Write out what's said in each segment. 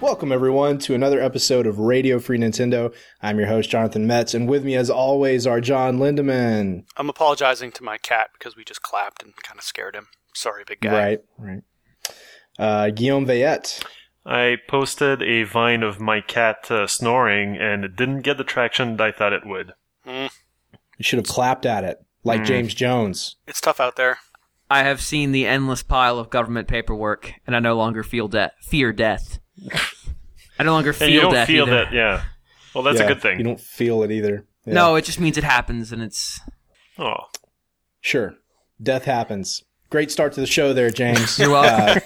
Welcome, everyone, to another episode of Radio Free Nintendo. I'm your host, Jonathan Metz, and with me, as always, are John Lindemann. I'm apologizing to my cat because we just clapped and kind of scared him. Sorry, big guy. Right. Guillaume Veillette. I posted a Vine of my cat snoring, and it didn't get the traction that I thought it would. You should have clapped at it, like James Jones. It's tough out there. I have seen the endless pile of government paperwork, and I no longer fear death. I no longer feel death. And you don't feel either. that, yeah. Well, that's a good thing. You don't feel it either. Yeah. No, it just means it happens, and it's... Oh. Sure. Death happens. Great start to the show there, James. You're welcome.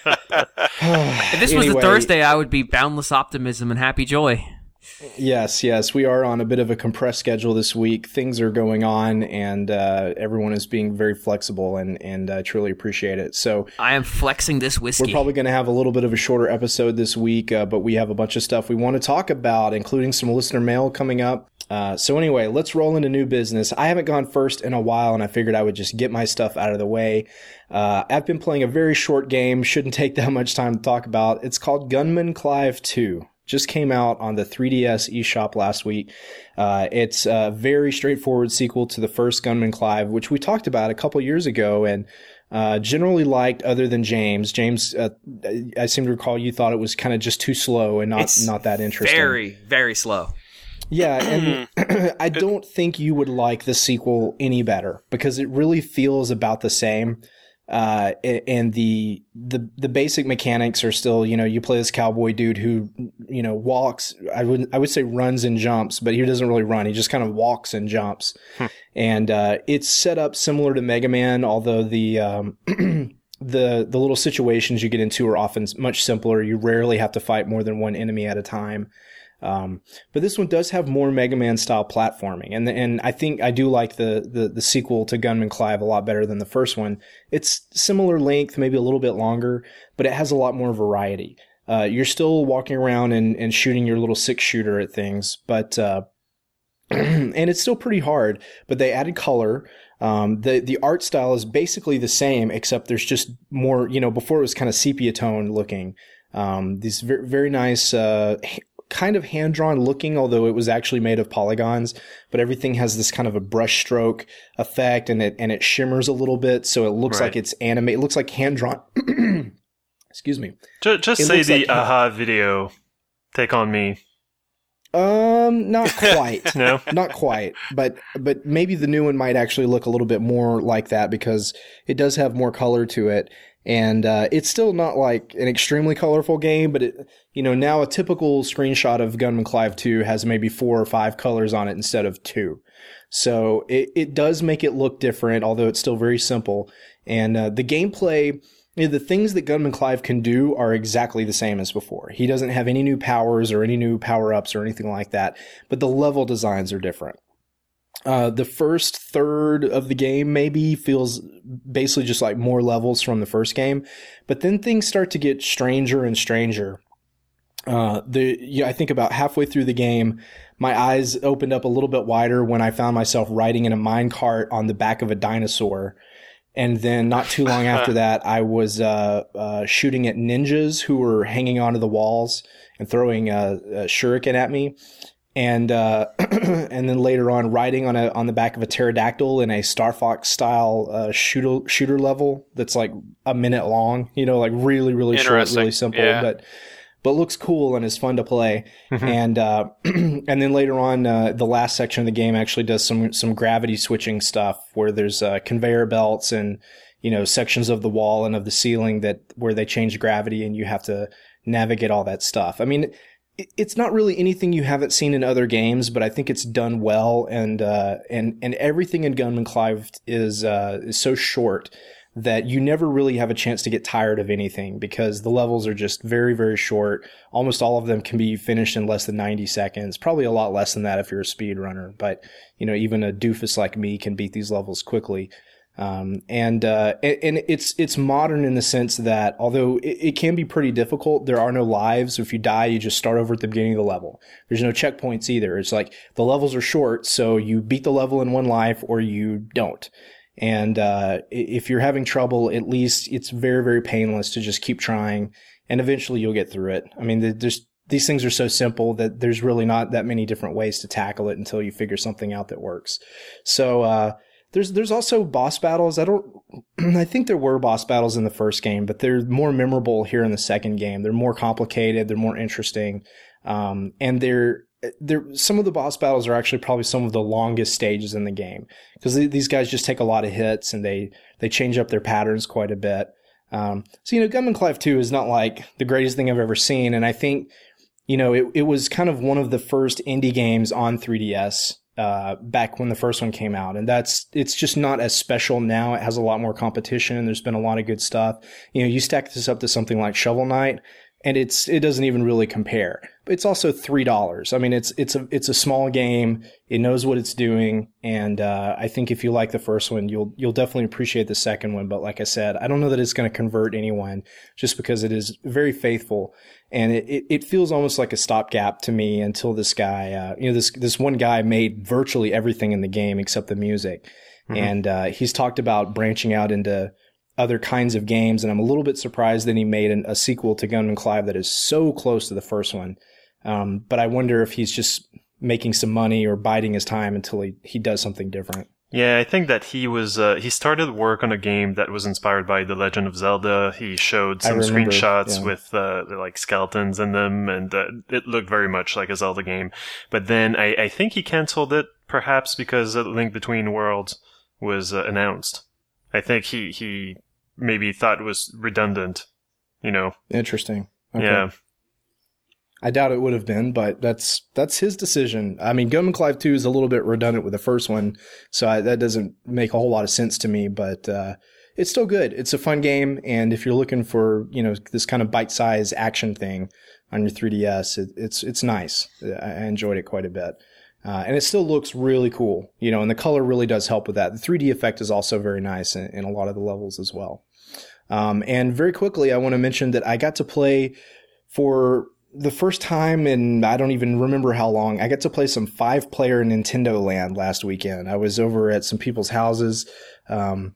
If this was a Thursday, I would be boundless optimism and happy joy. Yes. We are on a bit of a compressed schedule this week. Things are going on, and everyone is being very flexible, and I truly appreciate it. So I am flexing this whiskey. We're probably going to have a little bit of a shorter episode this week, but we have a bunch of stuff we want to talk about, including some listener mail coming up. So anyway, let's roll into new business. I haven't gone first in a while, and I figured I would just get my stuff out of the way. I've been playing a very short game, shouldn't take that much time to talk about. It's called Gunman Clive 2. Just came out on the 3DS eShop last week. It's a very straightforward sequel to the first Gunman Clive, which we talked about a couple years ago, and generally liked other than James. James, I seem to recall you thought it was kind of just too slow and not that interesting. Very, very slow. Yeah, and I don't think you would like the sequel any better because it really feels about the same. And the basic mechanics are still, you play this cowboy dude who, walks, I would say runs and jumps, but he doesn't really run. He just kind of walks and jumps. And, it's set up similar to Mega Man, although the little situations you get into are often much simpler. You rarely have to fight more than one enemy at a time. But this one does have more Mega Man style platforming, and I think I do like the sequel to Gunman Clive a lot better than the first one. It's similar length, maybe a little bit longer, but it has a lot more variety. You're still walking around and shooting your little 6-shooter at things, but and it's still pretty hard. But they added color. The art style is basically the same, except there's just more. Before it was kind of sepia tone looking. These very, very nice. Kind of hand-drawn looking, although it was actually made of polygons, but everything has this kind of a brush stroke effect, and it shimmers a little bit, so it looks like it's anime. It looks like hand-drawn. Excuse me. Just say the AHA video, Take On Me. Not quite. No? Not quite, but maybe the new one might actually look a little bit more like that because it does have more color to it. And it's still not like an extremely colorful game, but now a typical screenshot of Gunman Clive 2 has maybe 4 or 5 colors on it instead of 2. So it does make it look different, although it's still very simple. And the gameplay, the things that Gunman Clive can do are exactly the same as before. He doesn't have any new powers or any new power-ups or anything like that, but the level designs are different. The first third of the game maybe feels basically just like more levels from the first game, but then things start to get stranger and stranger. I think about halfway through the game, my eyes opened up a little bit wider when I found myself riding in a minecart on the back of a dinosaur. And then not too long after that, I was shooting at ninjas who were hanging onto the walls and throwing a shuriken at me. And and then later on, riding on the back of a pterodactyl in a Star Fox style shooter level that's like a minute long. Like really really short, really simple, but looks cool and is fun to play. And and then later on, the last section of the game actually does some gravity switching stuff where there's conveyor belts and sections of the wall and of the ceiling where they change gravity and you have to navigate all that stuff. I mean, it's not really anything you haven't seen in other games, but I think it's done well, and everything in Gunman Clive is so short that you never really have a chance to get tired of anything because the levels are just very, very short. Almost all of them can be finished in less than 90 seconds, probably a lot less than that if you're a speedrunner, but even a doofus like me can beat these levels quickly. And it's modern in the sense that although it can be pretty difficult, there are no lives. So if you die, you just start over at the beginning of the level. There's no checkpoints either. It's like the levels are short, so you beat the level in one life or you don't. And if you're having trouble, at least it's very, very painless to just keep trying, and eventually you'll get through it. I mean, these things are so simple that there's really not that many different ways to tackle it until you figure something out that works. So there's also boss battles. I think there were boss battles in the first game, but they're more memorable here in the second game. They're more complicated. They're more interesting. And some of the boss battles are actually probably some of the longest stages in the game, because these guys just take a lot of hits and they change up their patterns quite a bit. So, Gunman Clive 2 is not like the greatest thing I've ever seen. And I think, it was kind of one of the first indie games on 3DS, back when the first one came out. And it's just not as special now. It has a lot more competition. There's been a lot of good stuff. You stack this up to something like Shovel Knight, and it doesn't even really compare. But it's also $3. I mean, it's a small game. It knows what it's doing, and I think if you like the first one, you'll definitely appreciate the second one. But like I said, I don't know that it's going to convert anyone, just because it is very faithful, and it feels almost like a stopgap to me until this guy, this one guy made virtually everything in the game except the music, and he's talked about branching out into other kinds of games, and I'm a little bit surprised that he made a sequel to Gunman Clive that is so close to the first one. But I wonder if he's just making some money or biding his time until he does something different. Yeah, I think that he started work on a game that was inspired by The Legend of Zelda. He showed some screenshots with like skeletons in them, and it looked very much like a Zelda game. But then I think he canceled it, perhaps because A Link Between Worlds was announced. I think he maybe thought it was redundant, Interesting. Okay. Yeah. I doubt it would have been, but that's his decision. I mean, Gunman Clive 2 is a little bit redundant with the first one, so that doesn't make a whole lot of sense to me, but it's still good. It's a fun game, and if you're looking for, this kind of bite-sized action thing on your 3DS, it's nice. I enjoyed it quite a bit. And it still looks really cool, and the color really does help with that. The 3D effect is also very nice in a lot of the levels as well. And very quickly, I want to mention that I got to play for the first time in I don't even remember how long. I got to play some 5-player Nintendo Land last weekend. I was over at some people's houses, and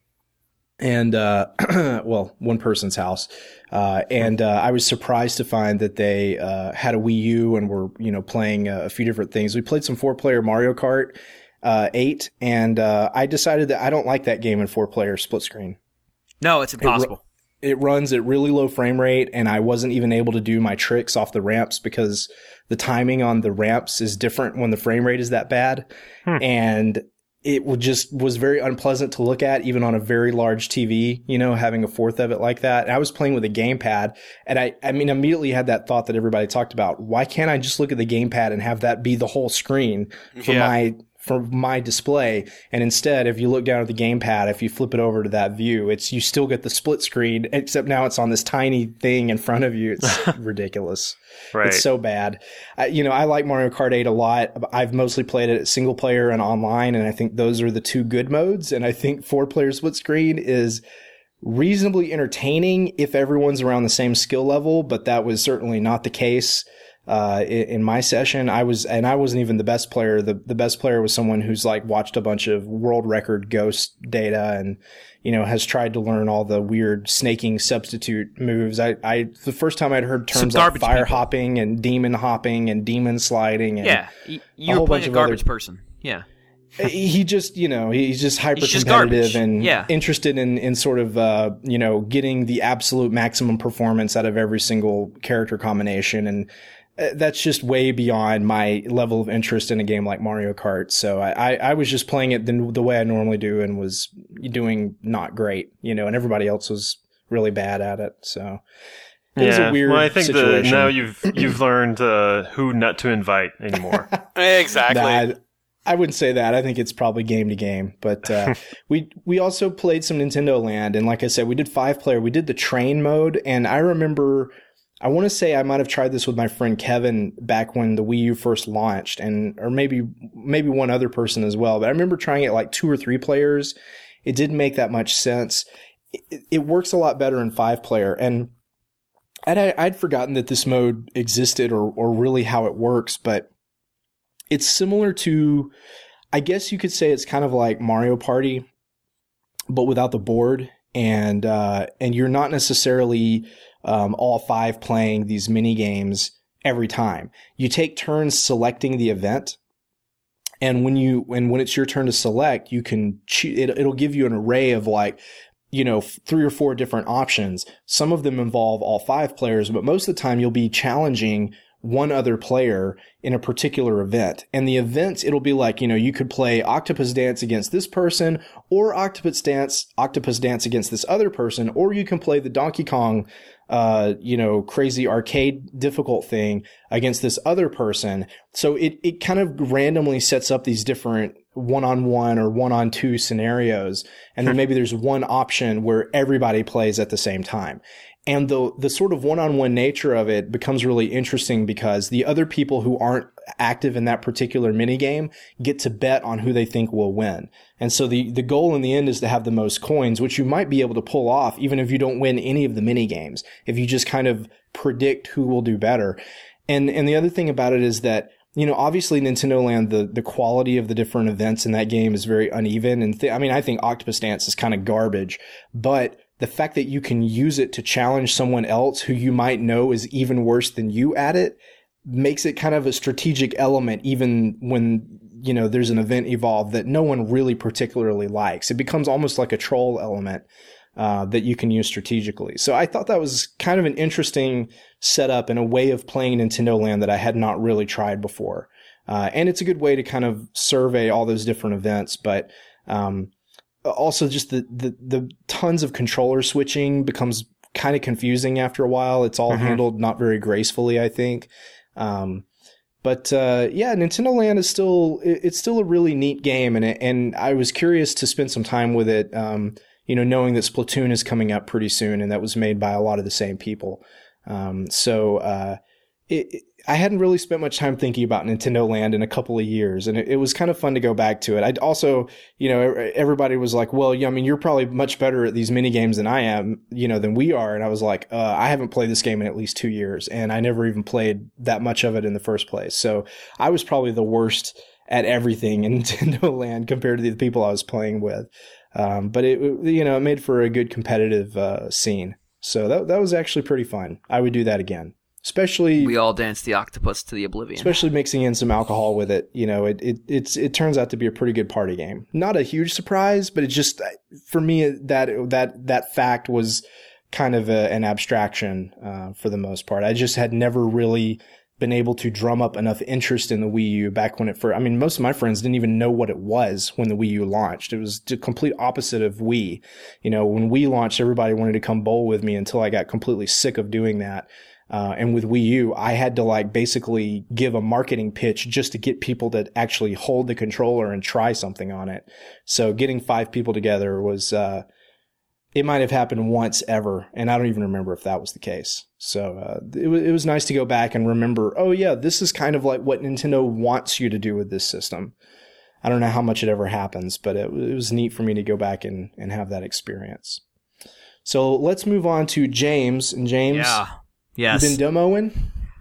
one person's house. And I was surprised to find that they had a Wii U and were, playing a few different things. We played some 4-player Mario Kart 8, and I decided that I don't like that game in 4-player split screen. No, it's impossible. It runs at really low frame rate, and I wasn't even able to do my tricks off the ramps because the timing on the ramps is different when the frame rate is that bad. And it was very unpleasant to look at, even on a very large TV, having a fourth of it like that. And I was playing with a gamepad, and I mimmediately had that thought that everybody talked about. Why can't I just look at the gamepad and have that be the whole screen for my display? And instead, if you look down at the gamepad, if you flip it over to that view, you still get the split screen, except now it's on this tiny thing in front of you. It's ridiculous. Right. It's so bad. I like Mario Kart 8 a lot. I've mostly played it single player and online, and I think those are the two good modes. And I think 4-player split screen is reasonably entertaining if everyone's around the same skill level, but that was certainly not the case. In my session, I wasn't even the best player. The best player was someone who's watched a bunch of world record ghost data and, has tried to learn all the weird snaking substitute moves. The first time I'd heard terms like fire hopping and demon sliding. And you were playing a garbage person. Yeah. He just, he's just hyper competitive and interested in sort of, getting the absolute maximum performance out of every single character combination. And that's just way beyond my level of interest in a game like Mario Kart. So I was just playing it the way I normally do and was doing not great, and everybody else was really bad at it. So it was a weird I think situation. Now you've learned who not to invite anymore. Exactly. I wouldn't say that. I think it's probably game to game. But we also played some Nintendo Land, and like I said, we did 5-player. We did the train mode, and I remember, I want to say I might have tried this with my friend Kevin back when the Wii U first launched, or maybe one other person as well. But I remember trying it 2 or 3 players. It didn't make that much sense. It works a lot better in 5-player, and I'd forgotten that this mode existed or really how it works, but it's similar to, I guess you could say it's kind of like Mario Party, but without the board, and you're not necessarily all 5 playing these mini games every time. You take turns selecting the event, and when it's your turn to select, you can it'll give you an array of 3 or 4 different options. Some of them involve all 5 players, but most of the time you'll be challenging one other player in a particular event. And the events, it'll be you could play Octopus Dance against this person, or Octopus Dance against this other person, or you can play the Donkey Kong, crazy arcade difficult thing against this other person. So it kind of randomly sets up these different 1-on-1 or 1-on-2 scenarios. And then maybe there's one option where everybody plays at the same time. And the sort of 1-on-1 nature of it becomes really interesting because the other people who aren't active in that particular minigame get to bet on who they think will win. And so the goal in the end is to have the most coins, which you might be able to pull off even if you don't win any of the minigames, if you just kind of predict who will do better. And the other thing about it is that, obviously Nintendo Land, the quality of the different events in that game is very uneven. And I think Octopus Dance is kind of garbage, but the fact that you can use it to challenge someone else who you might know is even worse than you at it makes it kind of a strategic element, even when, there's an event involved that no one really particularly likes. It becomes almost like a troll element that you can use strategically. So I thought that was kind of an interesting setup and a way of playing Nintendo Land that I had not really tried before. And it's a good way to kind of survey all those different events, but also just the tons of controller switching becomes kind of confusing after a while. It's all handled not very gracefully, I think. Nintendo Land is still a really neat game, and I was curious to spend some time with it, knowing that Splatoon is coming up pretty soon, and that was made by a lot of the same people. I hadn't really spent much time thinking about Nintendo Land in a couple of years, and it was kind of fun to go back to it. I'd also, everybody was like, well, you're probably much better at these mini games than I am, than we are. And I was like, I haven't played this game in at least 2 years, and I never even played that much of it in the first place. So I was probably the worst at everything in Nintendo Land compared to the people I was playing with. But it made for a good competitive scene. So that was actually pretty fun. I would do that again. Especially, we all danced the octopus to the oblivion. Especially mixing in some alcohol with it, it turns out to be a pretty good party game. Not a huge surprise, but it just, for me, that fact was kind of an abstraction for the most part. I just had never really been able to drum up enough interest in the Wii U back when it first. Most of my friends didn't even know what it was when the Wii U launched. It was the complete opposite of Wii. When Wii launched, everybody wanted to come bowl with me until I got completely sick of doing that. And with Wii U, I had to basically give a marketing pitch just to get people to actually hold the controller and try something on it. So getting 5 people together was, it might have happened once ever. And I don't even remember if that was the case. So, it was nice to go back and remember, oh yeah, this is kind of like what Nintendo wants you to do with this system. I don't know how much it ever happens, but it was neat for me to go back and have that experience. So let's move on to James. And James. Yeah. Yes. You've been demoing?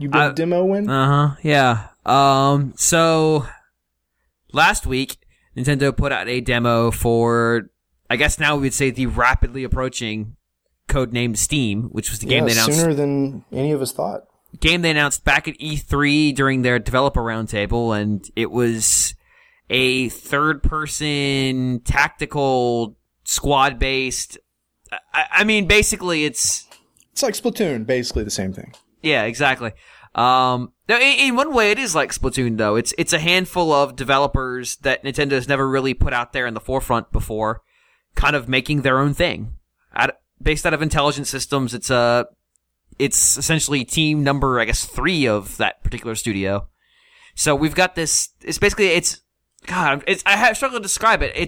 Yeah. So last week, Nintendo put out a demo for, I guess now we would say, the rapidly approaching codenamed Steam, which was the game they announced sooner than any of us thought. Game they announced back at E3 during their developer roundtable, and it was a third-person tactical squad-based. Basically, it's like Splatoon, basically the same thing. Yeah, exactly. In one way, it is like Splatoon, though. It's a handful of developers that Nintendo has never really put out there in the forefront before, kind of making their own thing. Based out of Intelligent Systems, it's essentially team number, 3 of that particular studio. So we've got this. It's basically I have struggled to describe it.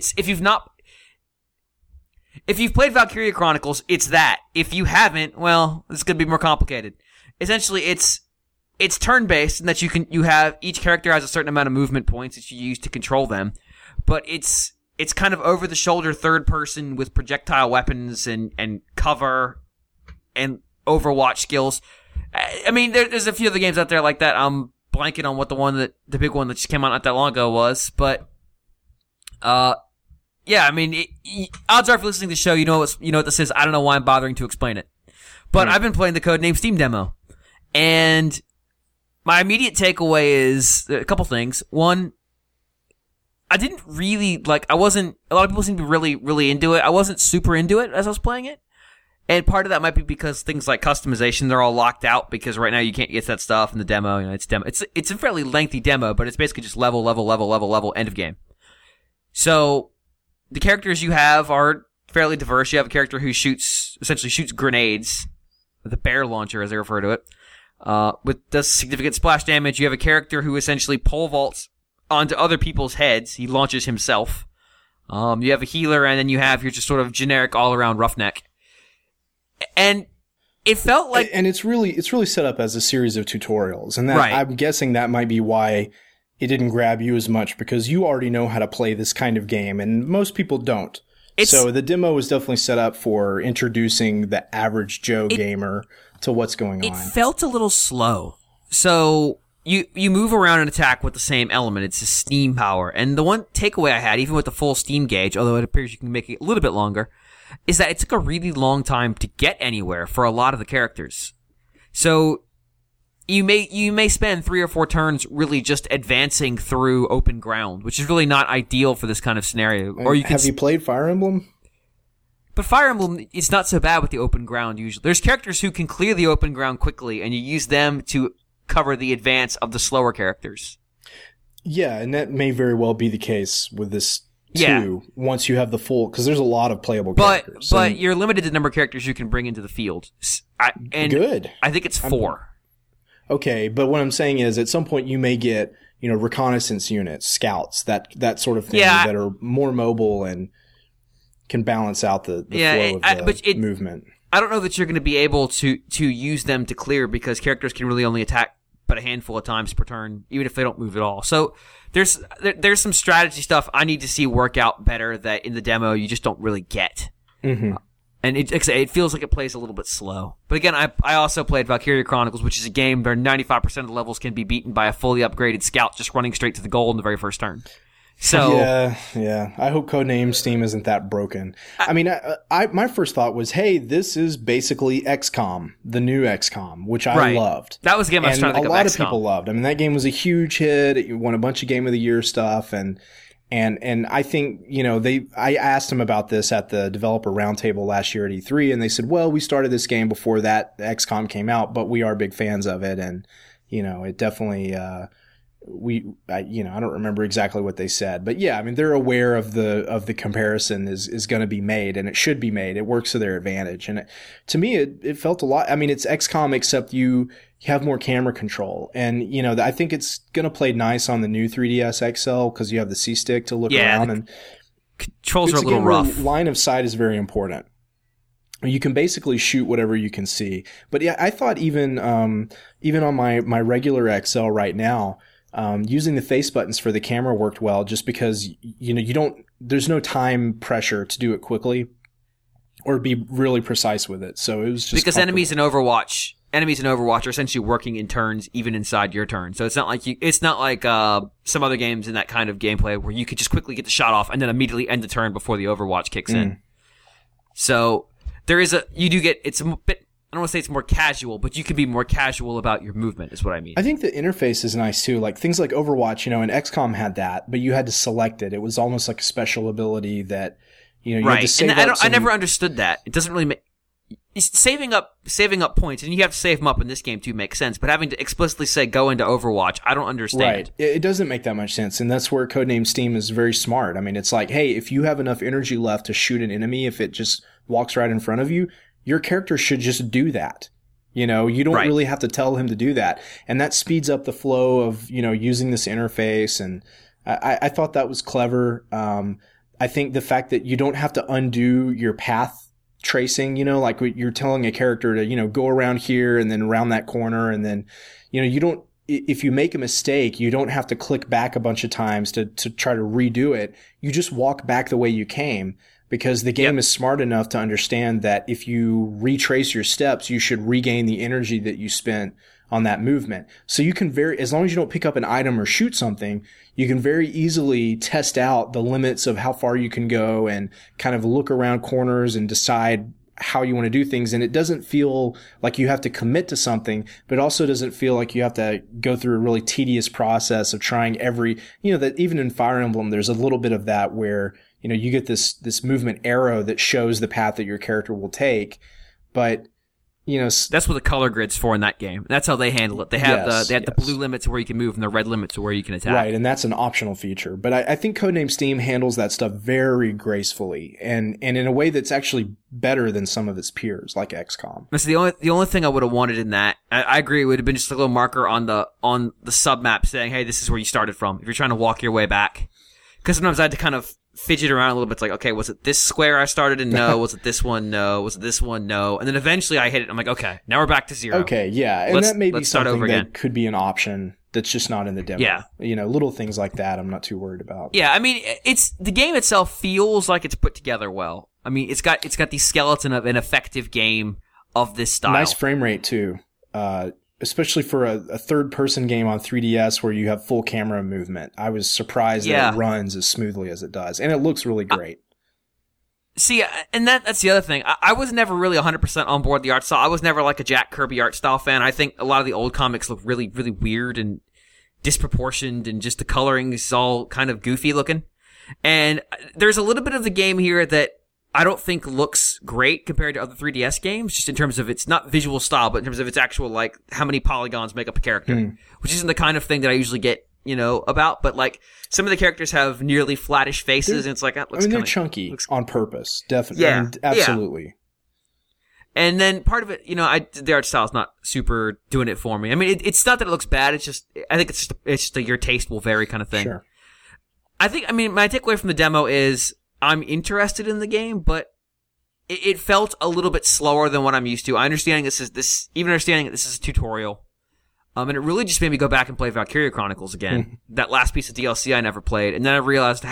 If you've played Valkyria Chronicles, it's that. If you haven't, well, it's going to be more complicated. Essentially, it's turn-based in that you have each character has a certain amount of movement points that you use to control them, but it's kind of over-the-shoulder third-person with projectile weapons and cover and Overwatch skills. There's a few other games out there like that. I'm blanking on what the big one that just came out not that long ago was, but Yeah, I mean, odds are if you're listening to the show, you know what this is. I don't know why I'm bothering to explain it. But I've been playing the Codename Steam demo. And my immediate takeaway is a couple things. One, I didn't really, a lot of people seem to be really, really into it. I wasn't super into it as I was playing it. And part of that might be because things like customization, they're all locked out because right now you can't get that stuff in the demo. It's demo. It's a fairly lengthy demo, but it's basically just level, end of game. So the characters you have are fairly diverse. You have a character who essentially shoots grenades with a bear launcher, as they refer to it, does significant splash damage. You have a character who essentially pole vaults onto other people's heads. He launches himself. You have a healer, and then you have your just sort of generic all-around roughneck. And it felt like, and it's really set up as a series of tutorials, and that right. I'm guessing that might be why it didn't grab you as much, because you already know how to play this kind of game, and most people don't. So the demo was definitely set up for introducing the average Joe gamer to what's going on. It felt a little slow. So you move around and attack with the same element. It's a steam power. And the one takeaway I had, even with the full steam gauge, although it appears you can make it a little bit longer, is that it took a really long time to get anywhere for a lot of the characters. So you may spend 3 or 4 turns really just advancing through open ground, which is really not ideal for this kind of scenario. Or have you played Fire Emblem? But Fire Emblem, it's not so bad with the open ground usually. There's characters who can clear the open ground quickly, and you use them to cover the advance of the slower characters. Yeah, and that may very well be the case with this too, once you have the full, because there's a lot of playable characters. But you're limited to the number of characters you can bring into the field. Good. I think it's 4. Okay, but what I'm saying is at some point you may get, reconnaissance units, scouts, that sort of thing that are more mobile and can balance out the flow of the movement. I don't know that you're going to be able to use them to clear, because characters can really only attack but a handful of times per turn, even if they don't move at all. So there's some strategy stuff I need to see work out better that in the demo you just don't really get. Mm-hmm. And it feels like it plays a little bit slow. But again, I also played Valkyria Chronicles, which is a game where 95% of the levels can be beaten by a fully upgraded scout just running straight to the goal in the very first turn. So yeah. I hope Codename Steam isn't that broken. I mean, my first thought was, hey, this is basically XCOM, the new XCOM, which I loved. That was a game I was trying to think of. A lot of people loved. I mean, that game was a huge hit. It won a bunch of Game of the Year stuff, and I think, I asked them about this at the developer roundtable last year at E3, and they said, well, we started this game before that XCOM came out, but we are big fans of it, and it definitely. I don't remember exactly what they said, but yeah, I mean, they're aware of the comparison is going to be made, and it should be made. It works to their advantage. And to me, it felt a lot. I mean, it's XCOM, except you have more camera control. And, I think it's going to play nice on the new 3DS XL because you have the C-stick to look around, and controls are a little rough. Line of sight is very important. You can basically shoot whatever you can see. But yeah, I thought even on my regular XL right now, using the face buttons for the camera worked well, just because, there's no time pressure to do it quickly or be really precise with it. So it was just because enemies in Overwatch are essentially working in turns, even inside your turn. So it's not like some other games in that kind of gameplay where you could just quickly get the shot off and then immediately end the turn before the Overwatch kicks in. So it's a bit, I don't want to say it's more casual, but you can be more casual about your movement, is what I mean. I think the interface is nice too. Like things like Overwatch, and XCOM had that, but you had to select it. It was almost like a special ability that, you had to save up I never understood that. It doesn't really make saving up points, and you have to save them up in this game too, makes sense. But having to explicitly say go into Overwatch, I don't understand. Right, it doesn't make that much sense, and that's where Codename Steam is very smart. I mean, it's like, hey, if you have enough energy left to shoot an enemy, if it just walks right in front of you, your character should just do that. You don't really have to tell him to do that. And that speeds up the flow of, using this interface. And I thought that was clever. I think the fact that you don't have to undo your path tracing, like you're telling a character to, go around here and then around that corner. And then, if you make a mistake, you don't have to click back a bunch of times to try to redo it. You just walk back the way you came. because the game is smart enough to understand that if you retrace your steps, you should regain the energy that you spent on that movement. So you can as long as you don't pick up an item or shoot something, you can very easily test out the limits of how far you can go and kind of look around corners and decide how you want to do things. And it doesn't feel like you have to commit to something, but it also doesn't feel like you have to go through a really tedious process of trying that even in Fire Emblem, there's a little bit of that where, you get this movement arrow that shows the path that your character will take. But, that's what the color grid's for in that game. That's how they handle it. They have the blue limits where you can move and the red limits where you can attack. Right, and that's an optional feature. But I think Codename Steam handles that stuff very gracefully and in a way that's actually better than some of its peers, like XCOM. That's the only thing I would have wanted in that. I agree. It would have been just a little marker on the sub map saying, "Hey, this is where you started from." If you're trying to walk your way back, because sometimes I had to kind of fidget around a little bit. It's like, okay, was it this square I started in? No. Was it this one? No. Was it this one? No. And then eventually I hit it. I'm like, okay, now we're back to 0. Okay, yeah. And that may be something that could be an option that's just not in the demo. Yeah. Little things like that I'm not too worried about. Yeah, I mean, the game itself feels like it's put together well. I mean, it's got the skeleton of an effective game of this style. Nice frame rate too. Especially for a third-person game on 3DS where you have full camera movement. I was surprised that it runs as smoothly as it does. And it looks really great. See, and that's the other thing. I was never really 100% on board the art style. I was never like a Jack Kirby art style fan. I think a lot of the old comics look really, really weird and disproportioned, and just the coloring is all kind of goofy looking. And there's a little bit of the game here that I don't think looks great compared to other 3DS games, just in terms of its not visual style, but in terms of its actual, like, how many polygons make up a character, which isn't the kind of thing that I usually get, about. But, like, some of the characters have nearly flattish faces, and it's like, that looks they're chunky on purpose, definitely. Yeah. Absolutely. Yeah. And then part of it, the art style is not super doing it for me. I mean, it's not that it looks bad, it's just, I think it's just a your taste will vary kind of thing. Sure. My takeaway from the demo is, I'm interested in the game, but it felt a little bit slower than what I'm used to. Understanding that this is a tutorial. And it really just made me go back and play Valkyria Chronicles again. That last piece of DLC I never played. And then I realized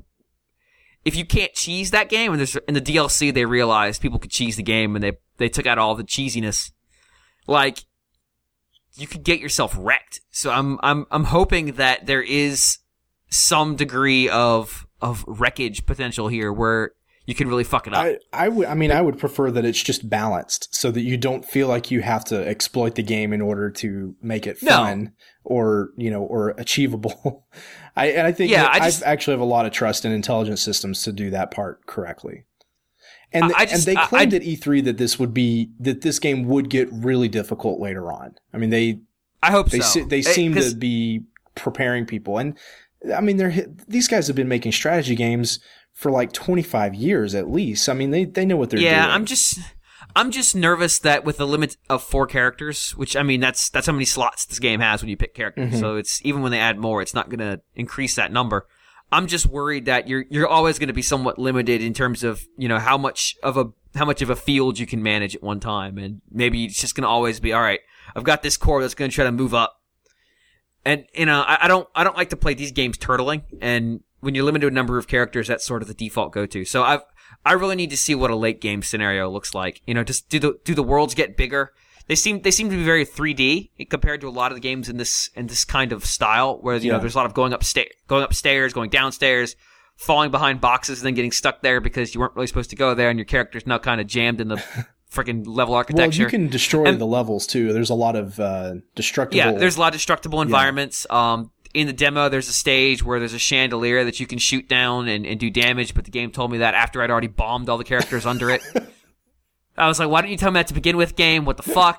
if you can't cheese that game, and in the DLC they realized people could cheese the game, and they took out all the cheesiness. Like, you could get yourself wrecked. So I'm hoping that there is some degree of wreckage potential here where you can really fuck it up. I would prefer that it's just balanced so that you don't feel like you have to exploit the game in order to make it fun or achievable. I actually have a lot of trust in intelligent systems to do that part correctly. And they claimed at E3 that this game would get really difficult later on. I mean, I hope so. They seem to be preparing people. And I mean, these guys have been making strategy games for like 25 years at least. I mean, they know what they're doing. Yeah, I'm just nervous that with a limit of 4 characters, which I mean, that's how many slots this game has when you pick characters. Mm-hmm. So it's even when they add more, it's not going to increase that number. I'm just worried that you're always going to be somewhat limited in terms of, how much of a field you can manage at one time, and maybe it's just going to always be, all right, I've got this core that's going to try to move up. And, I don't like to play these games turtling, and when you're limited to a number of characters, that's sort of the default go-to. So I really need to see what a late game scenario looks like. Just do the worlds get bigger? They seem to be very 3D compared to a lot of the games in this kind of style, where, there's a lot of going upstairs, going downstairs, falling behind boxes, and then getting stuck there because you weren't really supposed to go there, and your character's now kind of jammed in the freaking level architecture. Well, you can destroy the levels too. There's a lot of destructible. Yeah, there's a lot of destructible environments. In the demo, there's a stage where there's a chandelier that you can shoot down and do damage, but the game told me that after I'd already bombed all the characters under it. I was like, why didn't you tell me that to begin with, game? What the fuck?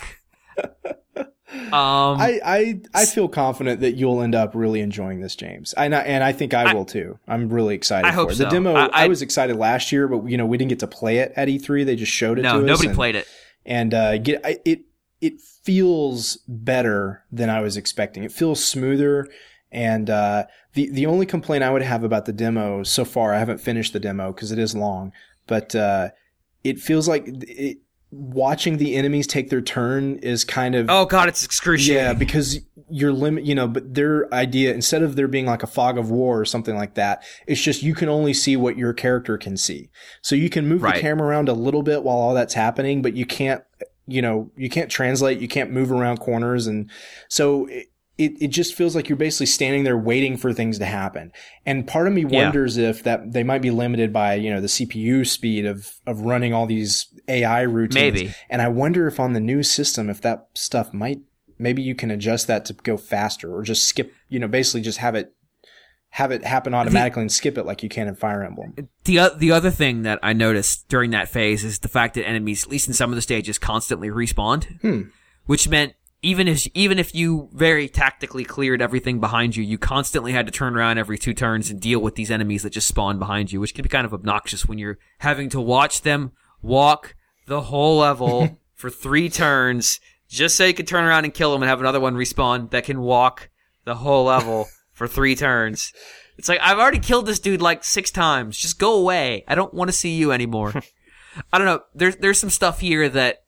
I feel confident that you'll end up really enjoying this, James. And I think I will too. I'm really excited for it. So. The demo, I was excited last year, but we didn't get to play it at E3. They just showed it to us. No, nobody played it. And it feels better than I was expecting. It feels smoother. And the only complaint I would have about the demo so far, I haven't finished the demo because it is long, but it feels like watching the enemies take their turn is kind of... Oh, God, it's excruciating. Yeah, because your limit, but their idea, instead of there being like a fog of war or something like that, it's just you can only see what your character can see. So you can move the camera around a little bit while all that's happening, but you can't, you can't translate, you can't move around corners. And so it just feels like you're basically standing there waiting for things to happen. And part of me wonders if that they might be limited by, the CPU speed of running all these AI routines. Maybe. And I wonder if on the new system, if that stuff maybe you can adjust that to go faster, or just skip, basically just have it happen automatically and skip it like you can in Fire Emblem. The other thing that I noticed during that phase is the fact that enemies, at least in some of the stages, constantly respawned, which meant even if you very tactically cleared everything behind you, you constantly had to turn around every 2 turns and deal with these enemies that just spawn behind you, which can be kind of obnoxious when you're having to watch them walk the whole level for 3 turns just so you can turn around and kill them and have another one respawn that can walk the whole level for 3 turns. It's like, I've already killed this dude like 6 times. Just go away. I don't want to see you anymore. I don't know. There's some stuff here that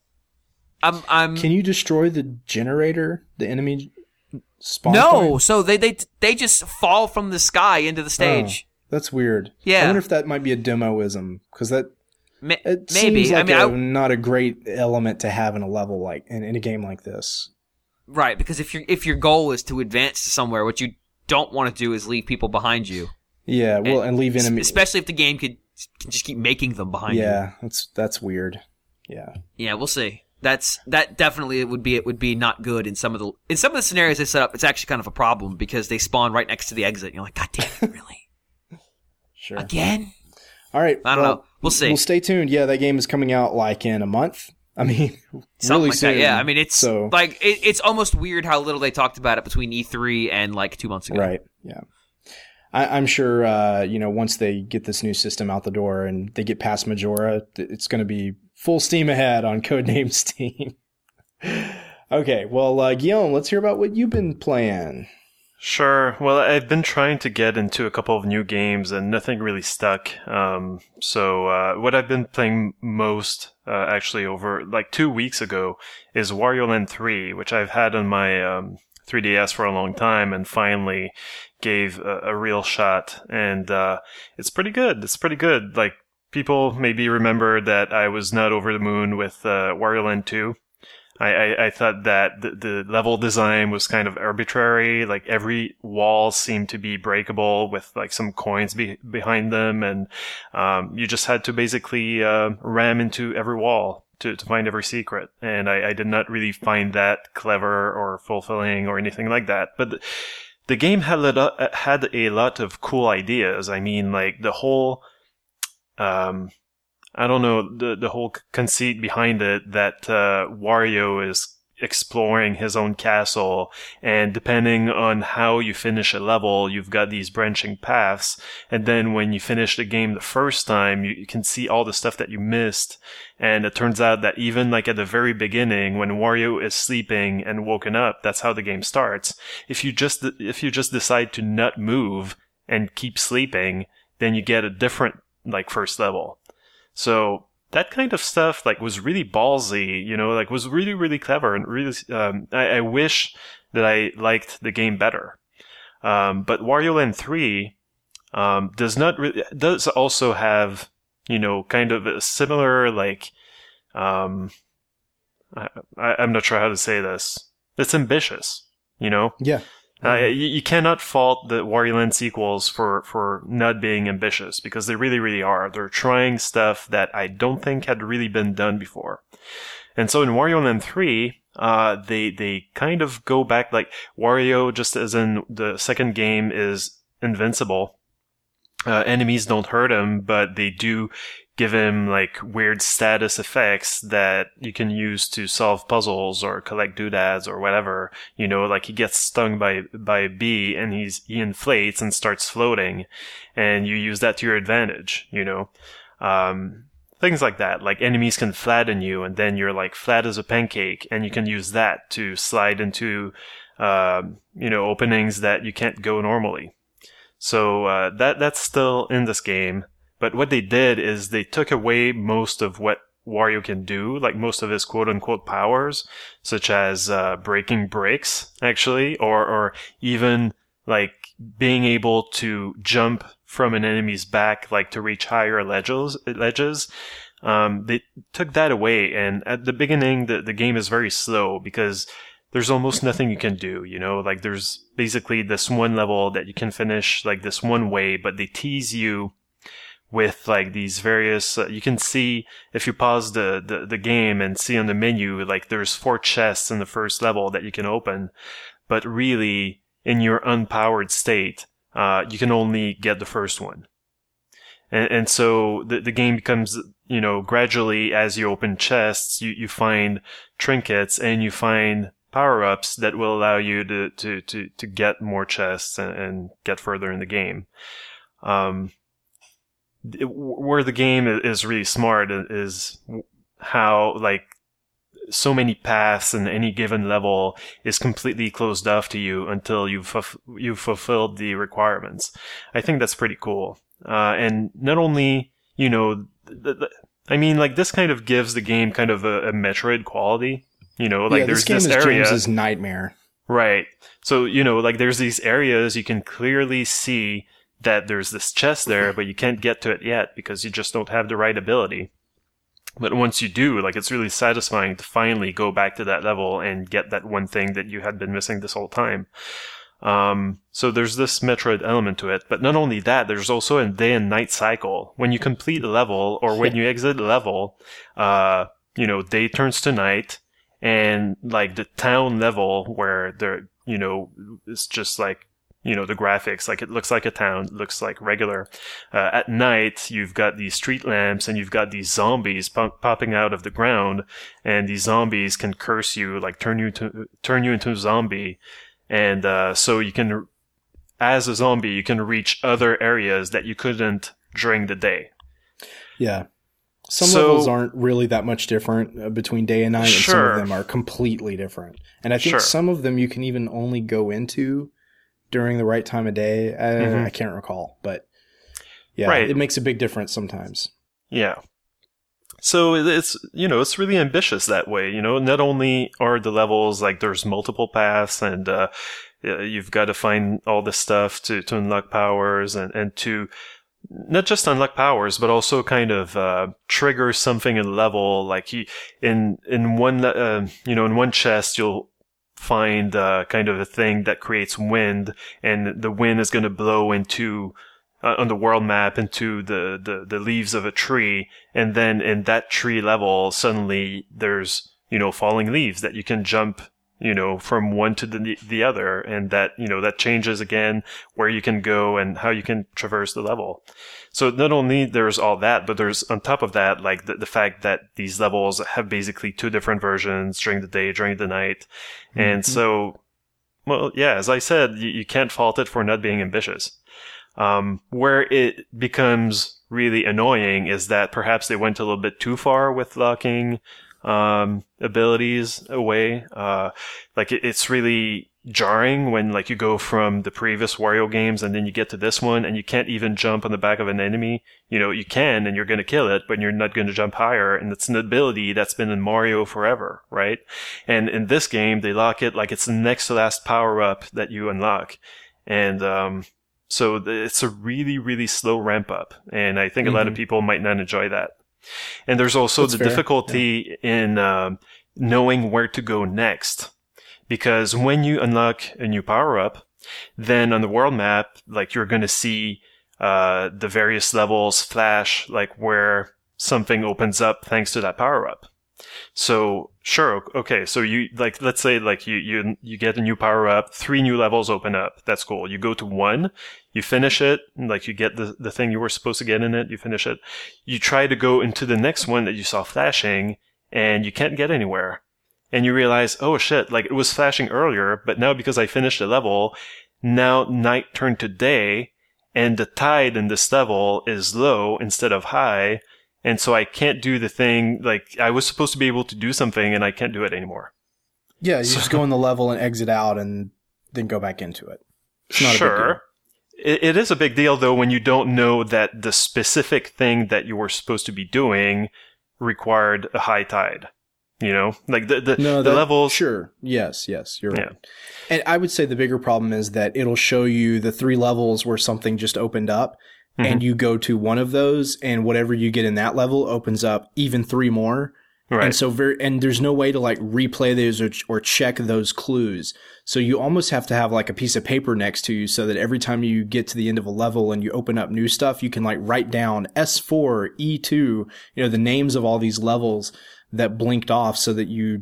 I'm. Can you destroy the generator? The enemy spawn? No. Point? So they just fall from the sky into the stage. Oh, that's weird. Yeah. I wonder if that might be a demoism, because it maybe seems like not a great element to have in a level like in a game like this. Right, because if your goal is to advance to somewhere, what you don't want to do is leave people behind you. Yeah, well, and leave enemies, especially if the game can just keep making them behind you. Yeah, that's weird. Yeah, we'll see. That definitely would be not good in some of the scenarios they set up. It's actually kind of a problem because they spawn right next to the exit. And you're like, God damn it, really? Sure. Again? All right. I don't know. We'll see. We'll stay tuned. Yeah, that game is coming out like in a month. I mean, something really like soon. That. Yeah, I mean, it's it's almost weird how little they talked about it between E3 and like 2 months ago. Right. Yeah. I'm sure, once they get this new system out the door and they get past Majora, it's going to be full steam ahead on Codename Steam. Okay, well, Guillaume, let's hear about what you've been playing. Sure. Well, I've been trying to get into a couple of new games and nothing really stuck. So what I've been playing most, actually over like 2 weeks ago, is Wario Land 3, which I've had on my 3DS for a long time and finally gave a real shot. And it's pretty good. It's pretty good. Like, people maybe remember that I was not over the moon with Wario Land 2. I thought that the level design was kind of arbitrary. Like, every wall seemed to be breakable with like some coins behind them, and you just had to basically ram into every wall to find every secret. And I did not really find that clever or fulfilling or anything like that. But the game had a lot of cool ideas. I mean, like the whole I don't know, the whole conceit behind it, that Wario is exploring his own castle, and depending on how you finish a level, you've got these branching paths, and then when you finish the game the first time, you can see all the stuff that you missed, and it turns out that even like at the very beginning, when Wario is sleeping and woken up, that's how the game starts. If you just decide to not move and keep sleeping, then you get a different like first level. So that kind of stuff like was really ballsy, like was really, really clever, and really, I wish that I liked the game better. But Wario Land 3, does also have, kind of a similar, like, I'm not sure how to say this. It's ambitious, Yeah. You cannot fault the Wario Land sequels for not being ambitious, because they really, really are. They're trying stuff that I don't think had really been done before. And so in Wario Land 3, they kind of go back, like Wario, just as in the second game, is invincible. Enemies don't hurt him, but they do give him like weird status effects that you can use to solve puzzles or collect doodads or whatever. Like he gets stung by a bee and he inflates and starts floating, and you use that to your advantage, things like that. Like enemies can flatten you, and then you're like flat as a pancake, and you can use that to slide into, openings that you can't go normally. So, that's still in this game. But what they did is they took away most of what Wario can do, like most of his quote-unquote powers, such as breaking bricks, actually, or even like being able to jump from an enemy's back, like to reach higher ledges. They took that away, and at the beginning, the game is very slow because there's almost nothing you can do, you know? Like, there's basically this one level that you can finish, like, this one way, but they tease you with, like, these various... you can see, if you pause the game and see on the menu, like, there's 4 chests in the first level that you can open, but really, in your unpowered state, you can only get the first one. And so the game becomes, you know, gradually, as you open chests, you find trinkets and you find power-ups that will allow you to get more chests and get further in the game. Where the game is really smart is how, like, so many paths in any given level is completely closed off to you until you've fulfilled the requirements. I think that's pretty cool. And not only, you know, I mean, like, this kind of gives the game kind of a Metroid quality. You know, like, there's this area. James's nightmare. Right. So, you know, like, there's these areas you can clearly see that there's this chest there, but you can't get to it yet because you just don't have the right ability. But once you do, like, it's really satisfying to finally go back to that level and get that one thing that you had been missing this whole time. So there's this Metroid element to it, but not only that, there's also a day and night cycle. When you complete a level, or when you exit a level, you know, day turns to night, and, like, the town level where there, you know, it's just like, you know, the graphics, like, it looks like a town, it looks like regular. At night, you've got these street lamps and you've got these zombies popping out of the ground, and these zombies can curse you, like, turn you into a zombie. And, so you can, as a zombie, you can reach other areas that you couldn't during the day. Yeah. Some levels aren't really that much different between day and night, and some of them are completely different. And I think some of them you can even only go into during the right time of day. I can't recall, but yeah, it makes a big difference sometimes. Yeah. So it's, you know, it's really ambitious that way. You know, not only are the levels, like, there's multiple paths, and you've got to find all this stuff to unlock powers and to not just unlock powers, but also kind of trigger something in the level. Like, in one chest, you'll find kind of a thing that creates wind, and the wind is going to blow into on the world map into the leaves of a tree, and then in that tree level, suddenly there's, you know, falling leaves that you can jump, you know, from one to the other, and that, you know, that changes again where you can go and how you can traverse the level. So not only there's all that, but there's on top of that, like, the fact that these levels have basically 2 different versions during the day, during the night. Mm-hmm. And so, well, yeah, as I said, you can't fault it for not being ambitious. Where it becomes really annoying is that perhaps they went a little bit too far with locking abilities away. Like, it's really jarring when, like, you go from the previous Wario games and then you get to this one and you can't even jump on the back of an enemy. You know, you can and you're going to kill it, but you're not going to jump higher. And it's an ability that's been in Mario forever, right? And in this game, they lock it like it's the next to last power up that you unlock. And, so it's a really, really slow ramp up. And I think a lot of people might not enjoy that. And there's also the difficulty in knowing where to go next. Because when you unlock a new power-up, then on the world map, like, you're going to see the various levels flash, like, where something opens up thanks to that power-up. So, sure, okay, so you, like, let's say, like, you get a new power-up, 3 new levels open up. That's cool. You go to 1, you finish it, like, you get the thing you were supposed to get in it, you finish it. You try to go into the next one that you saw flashing, and you can't get anywhere. And you realize, oh shit, like, it was flashing earlier, but now because I finished the level, now night turned to day, and the tide in this level is low instead of high, and so I can't do the thing, like, I was supposed to be able to do something, and I can't do it anymore. Yeah, you just go in the level and exit out, and then go back into it. It's not a big deal. It is a big deal, though, when you don't know that the specific thing that you were supposed to be doing required a high tide. You know, like the levels. Sure. Yes, you're right. And I would say the bigger problem is that it'll show you the 3 levels where something just opened up, and you go to one of those, and whatever you get in that level opens up even 3 more. Right. And so and there's no way to like replay those or check those clues. So you almost have to have like a piece of paper next to you so that every time you get to the end of a level and you open up new stuff, you can like write down S4, E2, you know, the names of all these levels that blinked off so that you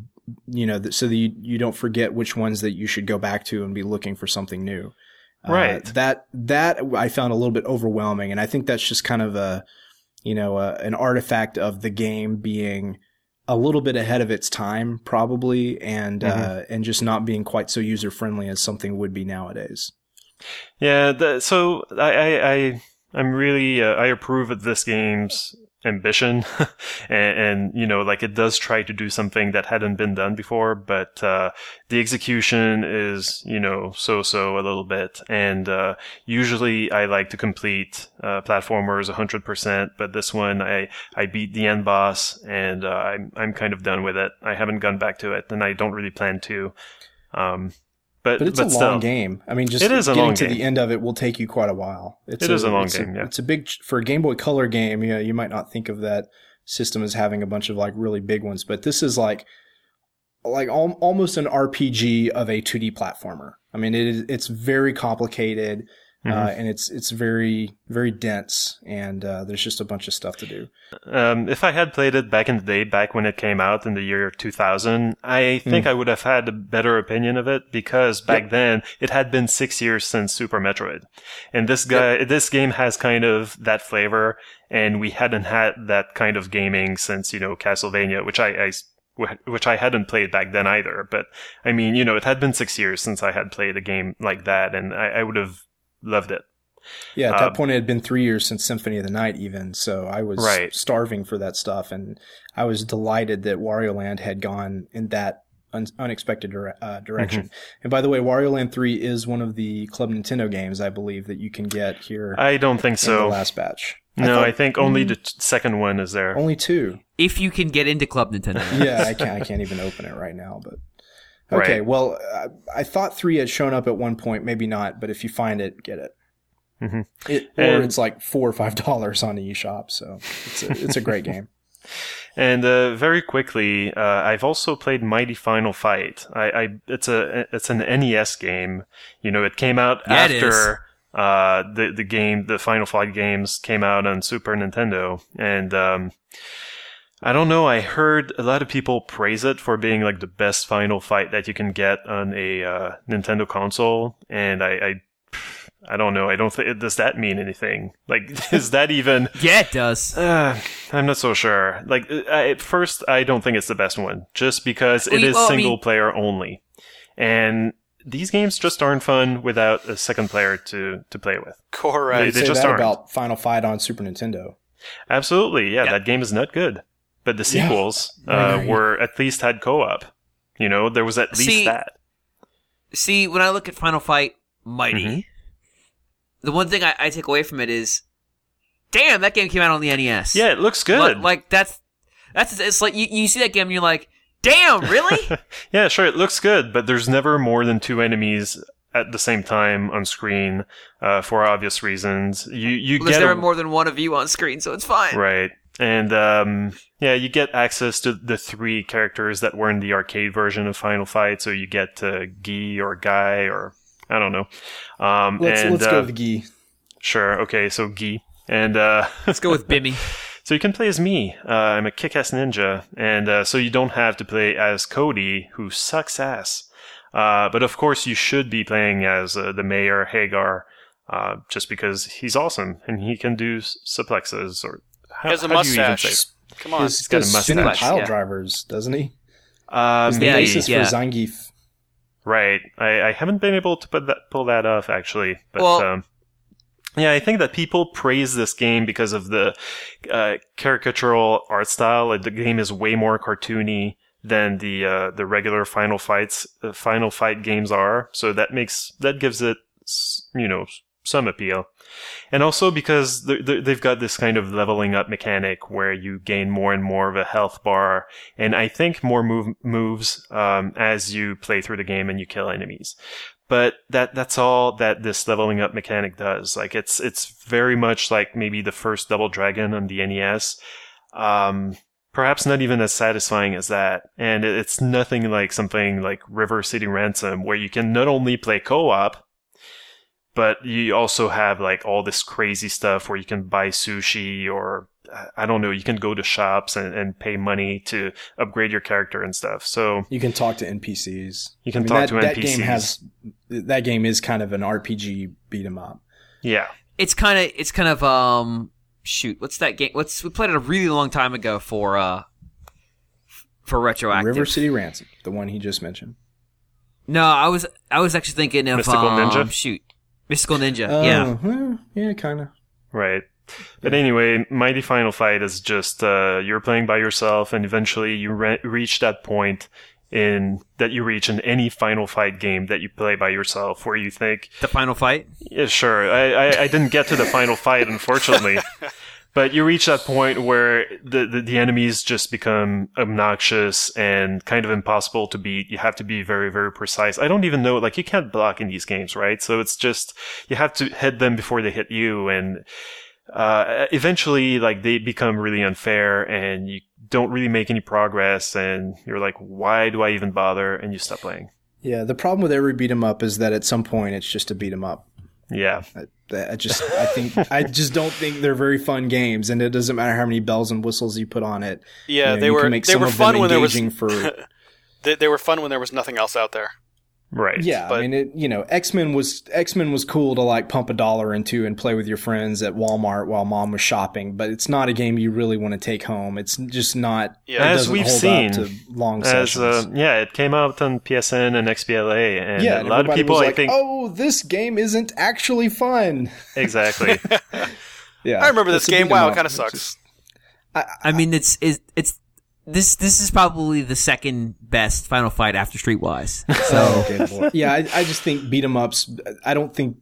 don't forget which ones that you should go back to and be looking for something new. Right. That I found a little bit overwhelming. And I think that's just kind of an artifact of the game being a little bit ahead of its time, probably, and just not being quite so user friendly as something would be nowadays. Yeah, so I'm really I approve of this game's ambition, and you know, like it does try to do something that hadn't been done before, but the execution is, you know, so a little bit, and usually I like to complete platformers 100%, but this one I beat the end boss, and I'm kind of done with it. I haven't gone back to it, and I don't really plan to. But it's a long game. I mean, just getting to the end of it will take you quite a while. It is a long game, yeah. It's a big, for a Game Boy Color game, you know, you might not think of that system as having a bunch of like really big ones, but this is like almost an RPG of a 2D platformer. I mean, it's very complicated, and it's very, very dense, and there's just a bunch of stuff to do. If I had played it back in the day, back when it came out in the year 2000, I think I would have had a better opinion of it, because back then it had been 6 years since Super Metroid. And this game has kind of that flavor, and we hadn't had that kind of gaming since, you know, Castlevania, which I hadn't played back then either. But I mean, you know, it had been 6 years since I had played a game like that, and I would have loved it. Yeah, at that point it had been 3 years since Symphony of the Night even, so I was starving for that stuff, and I was delighted that Wario Land had gone in that unexpected direction. And by the way, Wario Land 3 is one of the Club Nintendo games, I believe, that you can get here. I don't think so. In the last batch. I think only the second one is there. Only 2. If you can get into Club Nintendo. Yeah, I can't even open it right now, but... Okay, well, I thought 3 had shown up at one point, maybe not, but if you find it, get it. It's like $4 or $5 on the eShop, so it's a great game. And very quickly, I've also played Mighty Final Fight. It's an NES game. You know, it came out after the Final Fight games came out on Super Nintendo, and I don't know, I heard a lot of people praise it for being like the best Final Fight that you can get on a Nintendo console, and I don't know, I don't think, does that mean anything? Like, is that even... Yeah, it does. I'm not so sure. Like, at first, I don't think it's the best one, just because it is single player only. And these games just aren't fun without a second player to play with. Correct. They just aren't. About Final Fight on Super Nintendo. Absolutely, yeah, that game is not good. But the sequels were at least had co-op. You know, there was at least that. See, when I look at Final Fight Mighty, the one thing I take away from it is, damn, that game came out on the NES. Yeah, it looks good. Like that's it's like you see that game and you're like, damn, really? Yeah, sure, it looks good, but there's never more than 2 enemies at the same time on screen, for obvious reasons. There's never more than one of you on screen, so it's fine. Right. And you get access to the 3 characters that were in the arcade version of Final Fight. So you get Guy or Guy, or I don't know. Let's go with Guy. Sure. Okay. So Guy, and let's go with Bimmy. So you can play as me. I'm a kick-ass ninja, and so you don't have to play as Cody, who sucks ass. But of course, you should be playing as the Mayor Hagar, just because he's awesome and he can do suplexes or. He has a mustache. Come on. He's got a mustache. Pile drivers, doesn't he? He's the basis for Zangief. Right. I haven't been able to pull that off, actually. But, I think that people praise this game because of the caricatural art style. Like, the game is way more cartoony than the regular Final Fight games are. So that gives it, you know, some appeal. And also because they've got this kind of leveling up mechanic where you gain more and more of a health bar, and I think more moves as you play through the game and you kill enemies. But that's all that this leveling up mechanic does. Like it's very much like maybe the first Double Dragon on the NES. Perhaps not even as satisfying as that. And it's nothing like something like River City Ransom, where you can not only play co-op, but you also have like all this crazy stuff where you can buy sushi, or I don't know, you can go to shops and pay money to upgrade your character and stuff. So you can talk to NPCs. You can talk to NPCs. That game is kind of an RPG beat 'em up. Yeah. It's kind of shoot, what's that game? We played it a really long time ago for Retroactive. River City Ransom, the one he just mentioned. No, I was actually thinking of Mystical Ninja. Shoot, Mystical Ninja. Yeah, kind of. Right. But anyway, Mighty Final Fight is just you're playing by yourself, and eventually you reach that point that you reach in any Final Fight game that you play by yourself, where you think the final fight. Yeah, sure. I didn't get to the final fight, unfortunately. But you reach that point where the enemies just become obnoxious and kind of impossible to beat. You have to be very, very precise. I don't even know, like, you can't block in these games, right? So it's just, you have to hit them before they hit you, and eventually, like, they become really unfair, and you don't really make any progress, and you're like, why do I even bother? And you stop playing. Yeah, the problem with every beat 'em up is that at some point it's just a beat 'em up. Yeah. I just don't think they're very fun games, and it doesn't matter how many bells and whistles you put on it. Yeah, they were fun when there was they were fun when there was nothing else out there. Right. Yeah, but, I mean, X-Men was cool to like pump $1 into and play with your friends at Walmart while mom was shopping, but it's not a game you really want to take home. It's just not. Yeah. As we've seen, to long sessions. It came out on PSN and XBLA, and a lot of people, I think, oh, this game isn't actually fun. Exactly. Yeah, I remember this game. Wow, it kind of sucks. I mean, it's. This is probably the second best Final Fight after Streetwise. So yeah, I just think beat 'em ups. I don't think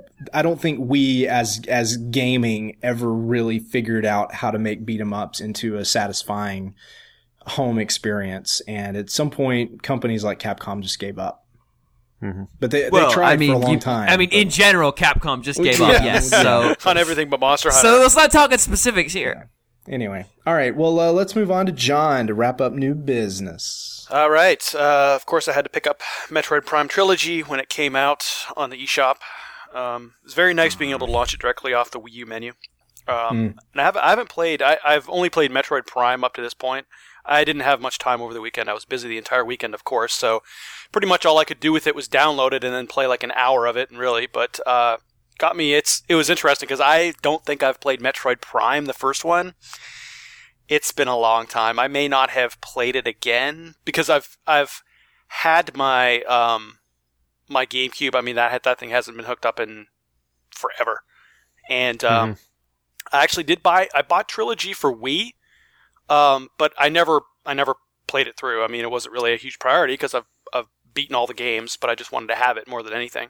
we as gaming ever really figured out how to make beat 'em ups into a satisfying home experience. And at some point, companies like Capcom just gave up. Mm-hmm. But they tried for a long time. In general, Capcom just gave up. Yes, so on everything but Monster Hunter. So let's not talk in specifics here. Yeah. Anyway, all right. Well, let's move on to John to wrap up new business. All right. Of course, I had to pick up Metroid Prime Trilogy when it came out on the eShop. It was very nice being able to launch it directly off the Wii U menu. And I haven't played. I've only played Metroid Prime up to this point. I didn't have much time over the weekend. I was busy the entire weekend, of course. So pretty much all I could do with it was download it and then play like an hour of it. And really, but got me. It was interesting because I don't think I've played Metroid Prime, the first one. It's been a long time. I may not have played it again because I've had my my GameCube. I mean that thing hasn't been hooked up in forever, and I actually I bought Trilogy for Wii, but I never played it through. I mean, it wasn't really a huge priority because I've beaten all the games, but I just wanted to have it more than anything.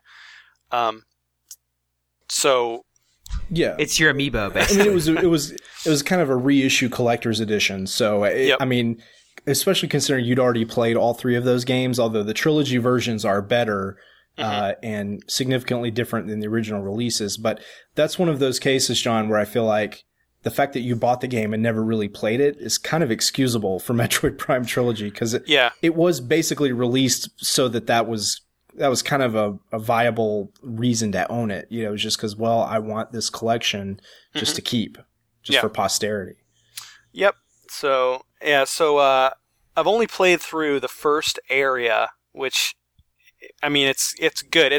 So yeah, it's your amiibo, basically. I mean, it was kind of a reissue collector's edition. So I mean, especially considering you'd already played all three of those games, although the trilogy versions are better and significantly different than the original releases. But that's one of those cases, John, where I feel like the fact that you bought the game and never really played it is kind of excusable for Metroid Prime Trilogy because it was basically released so that was kind of a viable reason to own it. It was just because, well, I want this collection just to keep, for posterity. Yep. So, I've only played through the first area, which, I mean, it's good.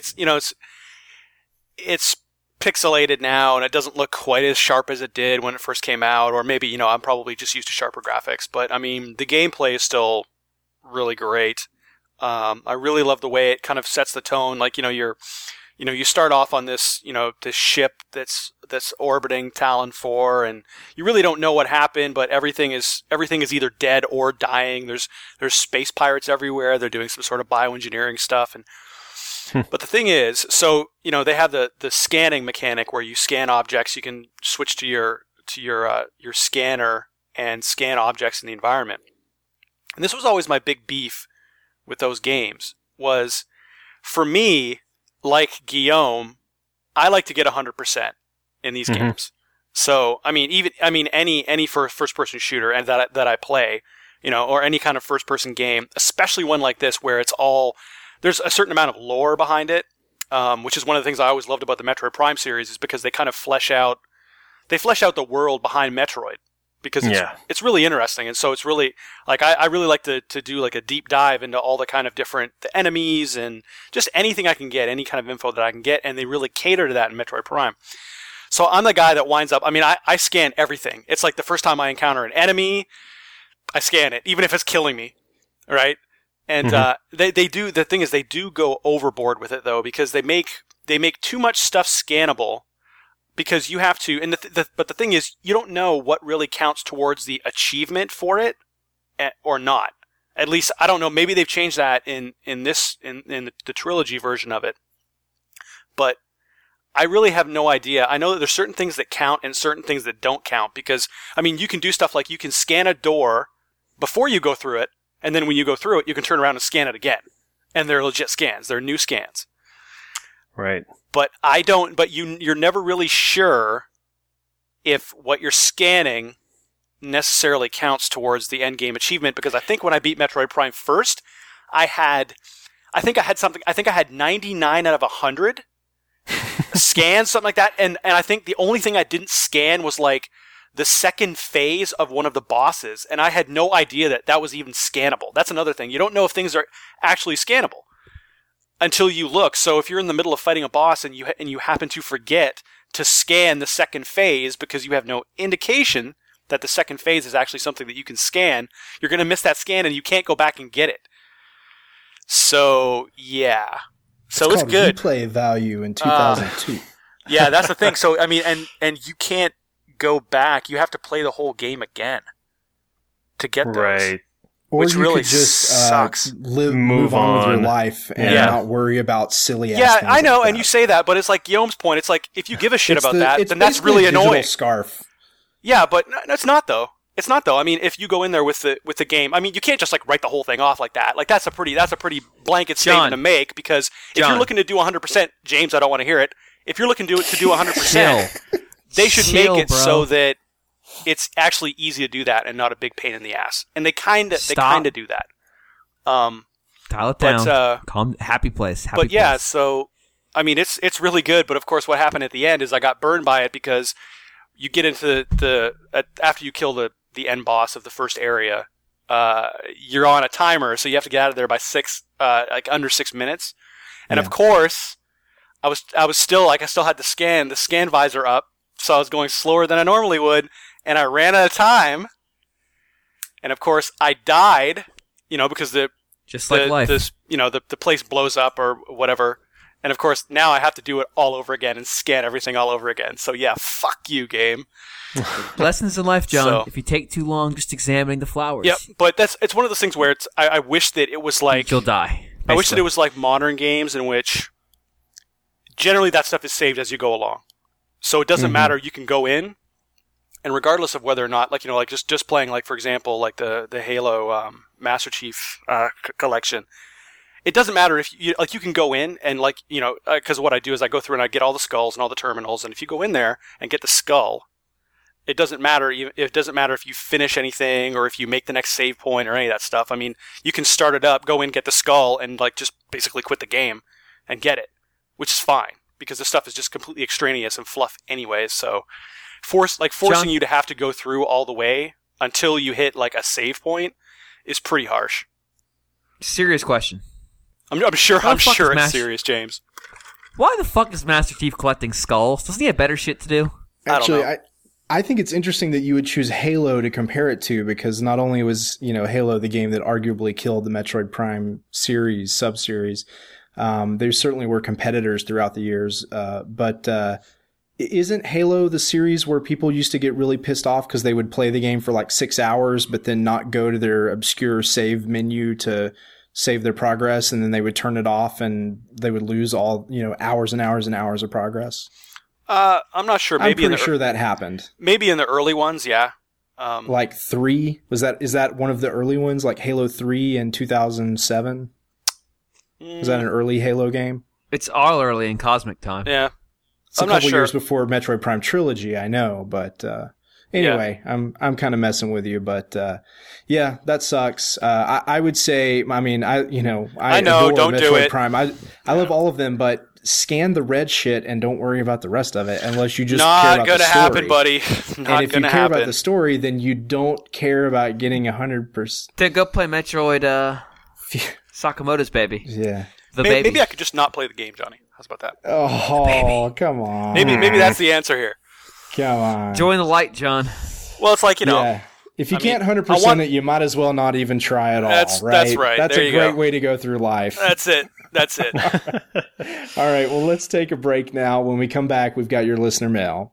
It's pixelated now, and it doesn't look quite as sharp as it did when it first came out, or maybe, I'm probably just used to sharper graphics, but, I mean, the gameplay is still really great. I really love the way it kind of sets the tone. Like, you start off on this, this ship that's orbiting Talon 4, and you really don't know what happened, but everything is either dead or dying. There's space pirates everywhere. They're doing some sort of bioengineering stuff, and But the thing is, so, you know, they have the scanning mechanic where you scan objects. You can switch to your scanner and scan objects in the environment. And this was always my big beef with those games, was, for me, like Guillaume, I like to get 100% in these games. So, I mean, any first-person shooter and that I play, you know, or any kind of first-person game, especially one like this where it's all, there's a certain amount of lore behind it, which is one of the things I always loved about the Metroid Prime series, is because they kind of flesh out the world behind Metroid, because it's really interesting. And so it's really, like, I really like to do like a deep dive into all the kind of different the enemies and just anything I can get, any kind of info that I can get, and they really cater to that in Metroid Prime. So I'm the guy that winds up, I mean, I scan everything. It's like the first time I encounter an enemy, I scan it, even if it's killing me, right? And they do, the thing is, they do go overboard with it, though, because they make too much stuff scannable, because you have to, and but the thing is, you don't know what really counts towards the achievement for it or not. At least, I don't know, maybe they've changed that in the trilogy version of it. But I really have no idea. I know that there's certain things that count and certain things that don't count, because, I mean, you can do stuff like you can scan a door before you go through it, and then when you go through it, you can turn around and scan it again. And they're legit scans. They're new scans. Right. But you're never really sure if what you're scanning necessarily counts towards the end game achievement, because I think when I beat Metroid Prime first, I had 99 out of 100 scans, something like that. And I think the only thing I didn't scan was like the second phase of one of the bosses, and I had no idea that was even scannable. That's another thing. You don't know if things are actually scannable until you look. So if you're in the middle of fighting a boss and you happen to forget to scan the second phase because you have no indication that the second phase is actually something that you can scan, you're going to miss that scan and you can't go back and get it. So, yeah. So it's good. Replay value in 2002. Yeah, that's the thing. So, I mean, and you can't go back. You have to play the whole game again to get those. Right. Or which you really could just sucks. Move on with your life and not worry about silly ass things. Yeah, I know, like and you say that, but it's like Guillaume's point. It's like, if you give a shit about that, then that's basically really a digital annoying. Scarf. Yeah, but it's not though. It's not though. I mean, if you go in there with the game, I mean, you can't just like write the whole thing off like that. Like that's a pretty blanket statement to make, because if you're looking to do 100%, James, I don't want to hear it. If you're looking to do 100%, they should make it so that it's actually easy to do that and not a big pain in the ass. And they kind of do that. Dial it down. Calm, happy place. Happy yeah, place. so I mean, it's really good. But of course, what happened at the end is I got burned by it, because you get into after you kill the end boss of the first area, you're on a timer, so you have to get out of there by under 6 minutes. And of course, I was still like, I still had the scan visor up, so I was going slower than I normally would, and I ran out of time. And of course, I died, because the place blows up or whatever. And of course, now I have to do it all over again and scan everything all over again. So yeah, fuck you, game. Lessons in life, John. So, if you take too long just examining the flowers. Yep, but it's one of those things where I wish that it was like... You'll die. Basically. I wish that it was like modern games in which generally that stuff is saved as you go along. So it doesn't matter, you can go in, and regardless of whether or not, just playing, like, for example, like the Halo Master Chief collection, it doesn't matter if you can go in and because what I do is I go through and I get all the skulls and all the terminals, and if you go in there and get the skull, it doesn't matter. It doesn't matter if you finish anything or if you make the next save point or any of that stuff. I mean, you can start it up, go in, get the skull, and just basically quit the game and get it, which is fine because the stuff is just completely extraneous and fluff anyways. So forcing John, you to have to go through all the way until you hit like a save point is pretty harsh. Serious question. I'm sure it's serious, James. Why the fuck is Master Chief collecting skulls? Doesn't he have better shit to do? Actually, I think it's interesting that you would choose Halo to compare it to, because not only was, Halo the game that arguably killed the Metroid Prime series, sub-series, there certainly were competitors throughout the years, but isn't Halo the series where people used to get really pissed off because they would play the game for like 6 hours, but then not go to their obscure save menu to save their progress, and then they would turn it off and they would lose all, hours and hours and hours of progress? I'm not sure. Maybe I'm pretty sure that happened. Maybe in the early ones, yeah. Like 3? Is that one of the early ones? Like Halo 3 in 2007? Was that an early Halo game? It's all early in Cosmic Time. Yeah. It's a couple years before Metroid Prime Trilogy, I know, but anyway, yeah. I'm kind of messing with you, but yeah, that sucks. I would say, I know, don't Metroid do it. Prime. I love all of them, but scan the red shit and don't worry about the rest of it unless you just care about the story. Not gonna happen, buddy. And if you care about the story, then you don't care about getting 100%. Then go play Metroid Sakamoto's Baby. Yeah. Maybe I could just not play the game, Johnny. How's about that? Oh, come on. Maybe that's the answer here. Come on. Join the light, John. Well, it's like, Yeah. If you can't 100% it, you might as well not even try at all, right? That's right. That's a great way to go through life. That's it. All right, well, let's take a break now. When we come back, we've got your listener mail.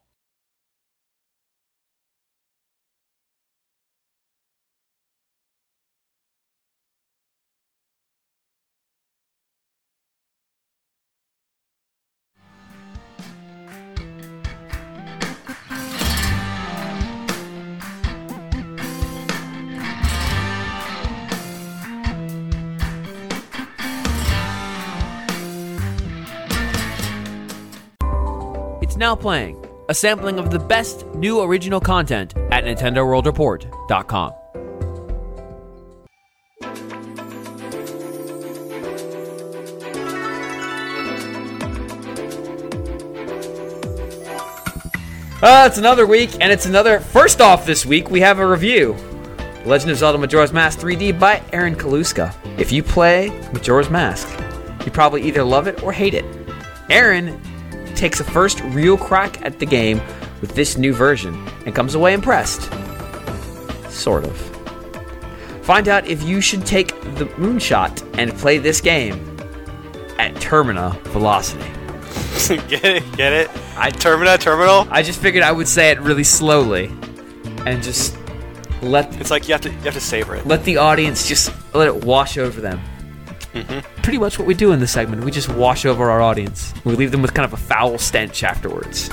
Now playing a sampling of the best new original content at NintendoWorldReport.com. It's another week, and it's another. First off, this week we have a review: Legend of Zelda: Majora's Mask 3D by Aaron Kaluska. If you play Majora's Mask, you probably either love it or hate it. Aaron takes a first real crack at the game with this new version and comes away impressed. Sort of. Find out if you should take the moonshot and play this game at Termina Velocity. Get it? Terminal? I just figured I would say it really slowly and just let... It's like you have to savor it. Let the audience just let it wash over them. Mm-hmm. Pretty much what we do in this segment. We just wash over our audience. We leave them with kind of a foul stench afterwards.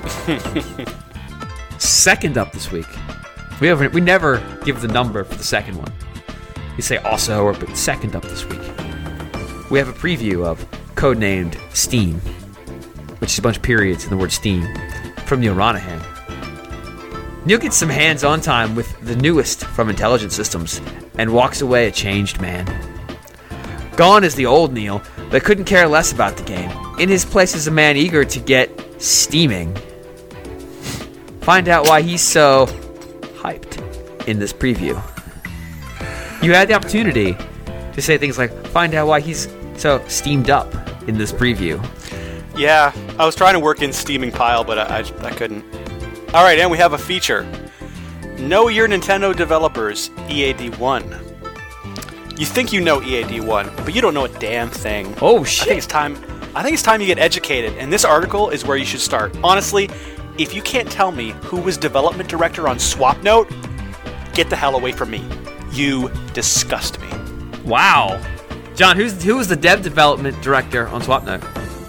Second up this week. We never give the number for the second one. We say also or but second up this week. We have a preview of codenamed Steam, which is a bunch of periods in the word Steam, from Neil Ronahan. Neil gets some hands-on time with the newest from Intelligent Systems and walks away a changed man. Gone is the old Neil, but couldn't care less about the game. In his place is a man eager to get steaming. Find out why he's so hyped in this preview. You had the opportunity to say things like, find out why he's so steamed up in this preview. Yeah, I was trying to work in steaming pile, but I couldn't. All right, and we have a feature. Know your Nintendo developers, EAD1. You think you know EAD1, but you don't know a damn thing. Oh shit! I think it's time you get educated, and this article is where you should start. Honestly, if you can't tell me who was development director on Swapnote, get the hell away from me. You disgust me. Wow, John, who was the dev development director on Swapnote?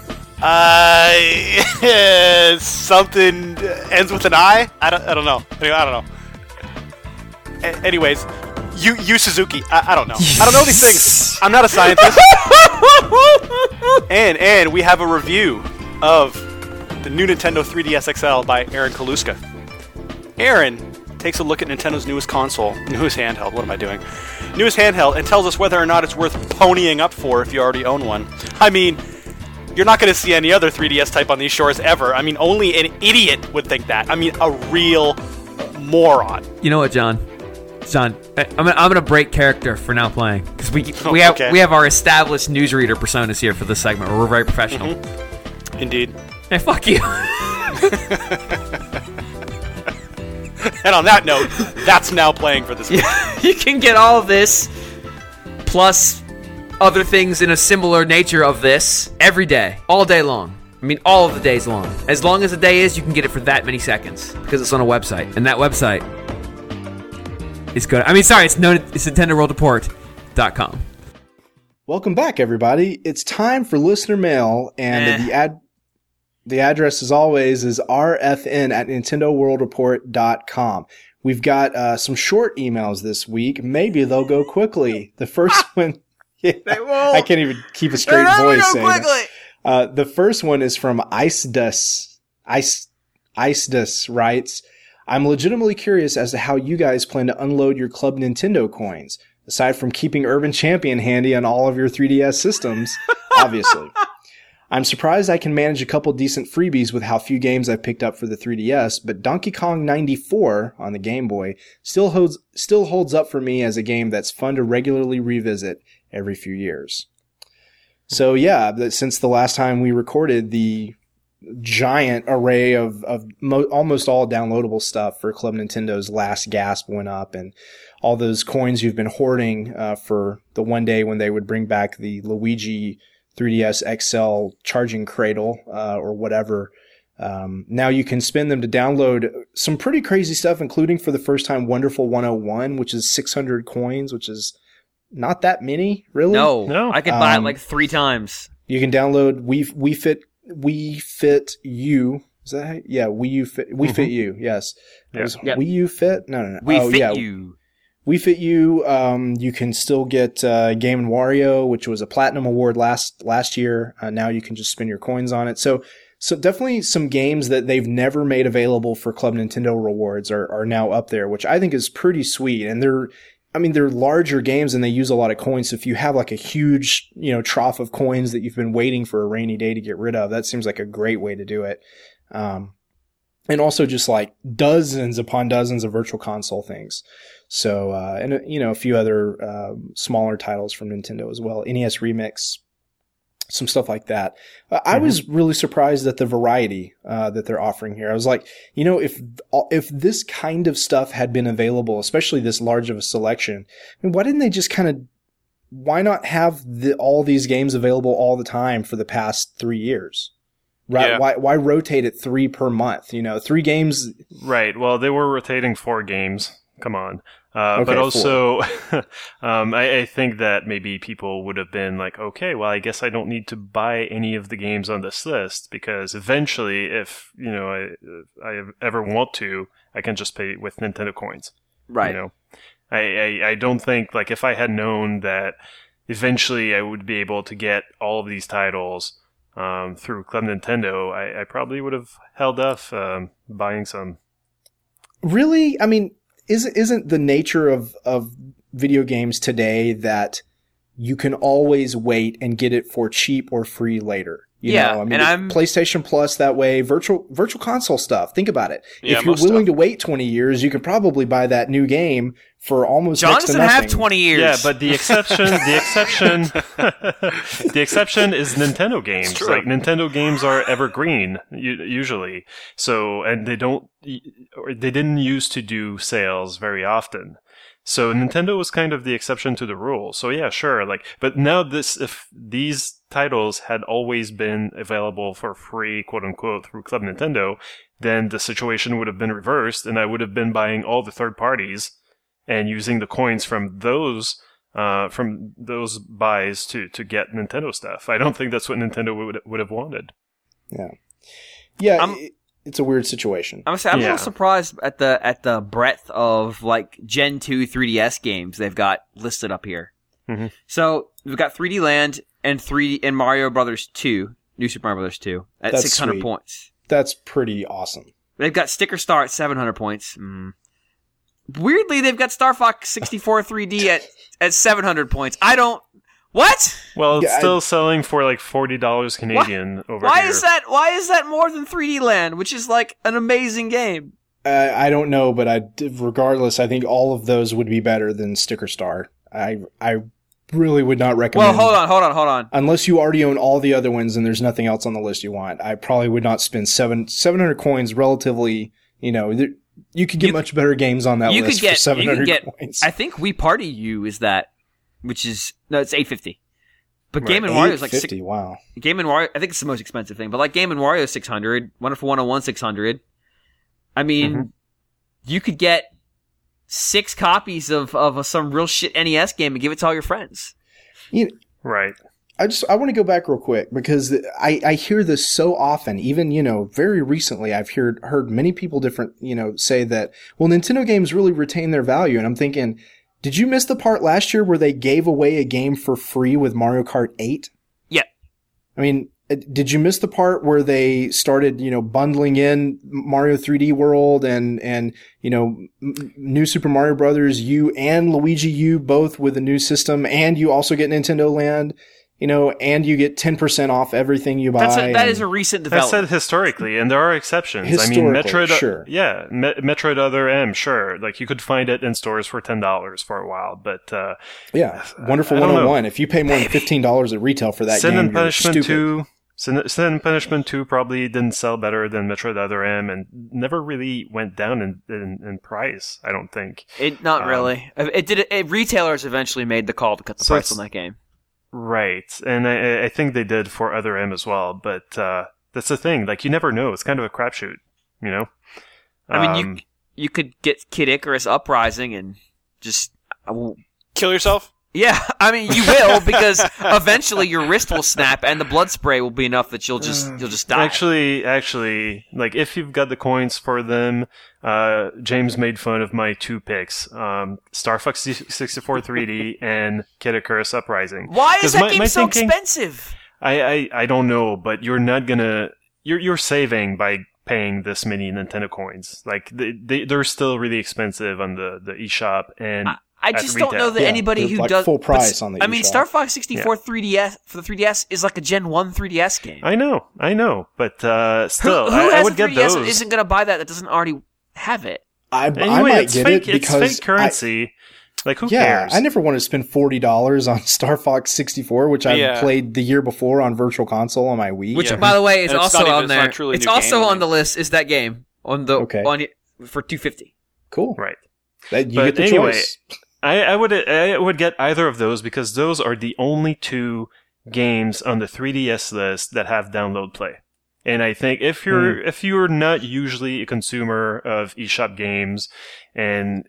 Something ends with an I. I don't know. I don't know. Anyways. Yu Suzuki. I don't know. I don't know these things. I'm not a scientist. and we have a review of the new Nintendo 3DS XL by Aaron Kaluska. Aaron takes a look at Nintendo's newest handheld. What am I doing? Newest handheld, and tells us whether or not it's worth ponying up for if you already own one. I mean, you're not going to see any other 3DS type on these shores ever. I mean, only an idiot would think that. I mean, a real moron. You know what, John, I'm gonna break character for now playing because we have our established newsreader personas here for this segment where we're very professional. Mm-hmm. Indeed. Hey, fuck you. And on that note, that's now playing for this week. You can get all of this plus other things in a similar nature of this every day, all day long. I mean, all of the days long. As long as the day is, you can get it for that many seconds because it's on a website, and that website is good. I mean, sorry, it's NintendoWorldReport.com. Welcome back, everybody. It's time for listener mail, and the address, as always, is rfn@nintendoworldreport.com. We've got some short emails this week. Maybe they'll go quickly. The first one, They won't. I can't even keep a straight voice Go saying quickly. it. The first one is from Icedus. Icedus writes, I'm legitimately curious as to how you guys plan to unload your Club Nintendo coins. Aside from keeping Urban Champion handy on all of your 3DS systems, obviously. I'm surprised I can manage a couple decent freebies with how few games I've picked up for the 3DS, but Donkey Kong 94 on the Game Boy still holds up for me as a game that's fun to regularly revisit every few years. So yeah, since the last time we recorded, the giant array of almost all downloadable stuff for Club Nintendo's Last Gasp went up, and all those coins you've been hoarding for the one day when they would bring back the Luigi 3DS XL charging cradle or whatever. Now you can spend them to download some pretty crazy stuff, including for the first time Wonderful 101, which is 600 coins, which is not that many, really. No. I could buy it like 3 times. You can download Wii Fit U. Is that how, yeah, Wii U Fit, Wii Fit U, yes. Yep. Wii U Fit? No. Wii Fit U. Wii Fit U, you can still get Game & Wario, which was a Platinum Award last year. Now you can just spend your coins on it. So definitely some games that they've never made available for Club Nintendo rewards are now up there, which I think is pretty sweet. And they're larger games and they use a lot of coins. So if you have like a huge, trough of coins that you've been waiting for a rainy day to get rid of, that seems like a great way to do it. And also just like dozens upon dozens of Virtual Console things. So, and a few other, smaller titles from Nintendo as well. NES Remix, some stuff like that. I was really surprised at the variety, that they're offering here. I was like, if this kind of stuff had been available, especially this large of a selection, why didn't they just why not have all these games available all the time for the past 3 years? Right? Yeah. Why rotate it 3 per month? 3 games. Right. Well, they were rotating 4 games. Come on. Okay, but also, I think that maybe people would have been like, okay, well, I guess I don't need to buy any of the games on this list because eventually, if I ever want to, I can just pay with Nintendo coins. Right. I don't think like if I had known that eventually I would be able to get all of these titles through Club Nintendo, I probably would have held off buying some. Really? I mean, isn't the nature of video games today that you can always wait and get it for cheap or free later? PlayStation Plus that way, virtual console stuff. Think about it. Yeah, if you're willing to wait 20 years, you could probably buy that new game for almost next to nothing. John doesn't have 20 years. Yeah, but the exception is Nintendo games. Like Nintendo games are evergreen usually. So, and they didn't used to do sales very often. So Nintendo was kind of the exception to the rule. So yeah, sure. But now if these titles had always been available for free, quote unquote, through Club Nintendo, then the situation would have been reversed, and I would have been buying all the third parties and using the coins from those buys to get Nintendo stuff. I don't think that's what Nintendo would have wanted. Yeah. It's a weird situation. I'm a little surprised at the breadth of like Gen 2 3DS games they've got listed up here. Mm-hmm. So we've got 3D Land and Mario Brothers 2, New Super Mario Brothers 2 at That's 600 sweet. points. That's pretty awesome. They've got Sticker Star at 700 points. Weirdly, they've got Star Fox 64 3D at 700 points. What? Well, it's still selling for like $40 Canadian over Why here. Why is that more than 3D Land, which is like an amazing game? I don't know, but regardless, I think all of those would be better than Sticker Star. I really would not recommend. Well, hold on. Unless you already own all the other ones and there's nothing else on the list you want, I probably would not spend 700 coins relatively, you could get much better games on that list for 700 coins. I think Wii Party U is that, which is, no, it's 850. But Game & Right, Wario is like 850, wow. Game & Wario, I think it's the most expensive thing, but like Game & Wario is 600, Wonderful 101 600. I mean, you could get 6 copies of some real shit NES game and give it to all your friends. Right. I want to go back real quick because I hear this so often, even, very recently I've heard many people say that, well, Nintendo games really retain their value. And I'm thinking, did you miss the part last year where they gave away a game for free with Mario Kart 8? Yeah. I mean, did you miss the part where they started, bundling in Mario 3D World and New Super Mario Brothers U and Luigi U both with a new system, and you also get Nintendo Land? And you get 10% off everything you buy. That is a recent development. That's said historically, and there are exceptions. Metroid, sure. Yeah, Metroid Other M, sure. Like, you could find it in stores for $10 for a while, but... Wonderful 101. If you pay more than $15 at retail for that Sin game, and Punishment you're stupid. 2... Sin and Punishment 2 probably didn't sell better than Metroid Other M, and never really went down in price, I don't think. Not really. It did. Retailers eventually made the call to cut the price on that game. Right, and I think they did for Other M as well, but that's the thing. Like, you never know. It's kind of a crapshoot, I mean, you could get Kid Icarus Uprising and just kill yourself. Yeah, I mean, you will, because eventually your wrist will snap and the blood spray will be enough that you'll just die. Actually, like, if you've got the coins for them, James made fun of my 2 picks, Star Fox 64 3D and Kid Icarus Uprising. Why is that game so expensive? I don't know, but you're not gonna, you're saving by paying this many Nintendo coins. Like, they're still really expensive on the eShop, and I just don't know that anybody who does full price on the eShop. I mean, Star Fox 64 3DS for the 3DS is like a Gen 1 3DS game. I know, but still, who I has would a 3DS get those. And isn't going to buy that doesn't already have it? I Anyway, might it's get fake. it because It's fake currency. Like, who cares? I never wanted to spend $40 on Star Fox 64, which I played the year before on Virtual Console on my Wii. Which, by the way, is also on there. It's also on the list. Is that game on the for $250? Cool, right? You get the choice. I would get either of those because those are the only 2 games on the 3DS list that have download play. And I think if you're not usually a consumer of eShop games, and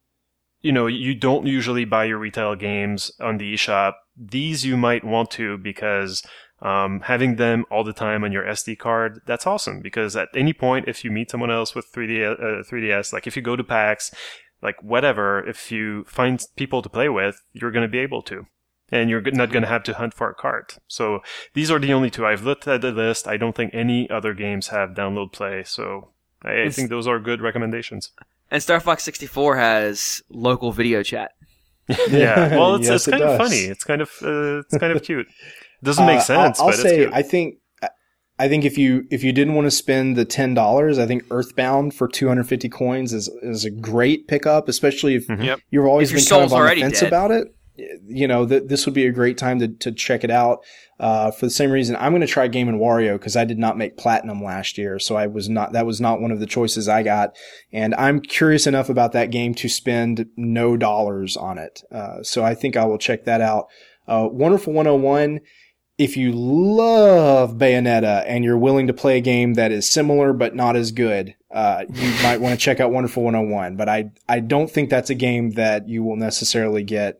you don't usually buy your retail games on the eShop, these you might want to, because having them all the time on your SD card, that's awesome. Because at any point, if you meet someone else with 3DS, like if you go to PAX, like whatever, if you find people to play with, you're going to be able to. And you're not going to have to hunt for a cart. So these are the only 2. I've looked at the list. I don't think any other games have download play. So I think those are good recommendations. And Star Fox 64 has local video chat. Yeah, well, it's kind of funny. It's kind of cute. It doesn't make sense. I'll but say, it's cute. I think if you didn't want to spend the $10, I think Earthbound for 250 coins is a great pickup, especially if you've always been kind of on the fence about it. This would be a great time to check it out. For the same reason, I'm going to try Game & Wario because I did not make Platinum last year, so that was not one of the choices I got. And I'm curious enough about that game to spend no dollars on it. So I think I will check that out. Wonderful 101. If you love Bayonetta and you're willing to play a game that is similar but not as good, you might want to check out Wonderful 101. But I don't think that's a game that you will necessarily get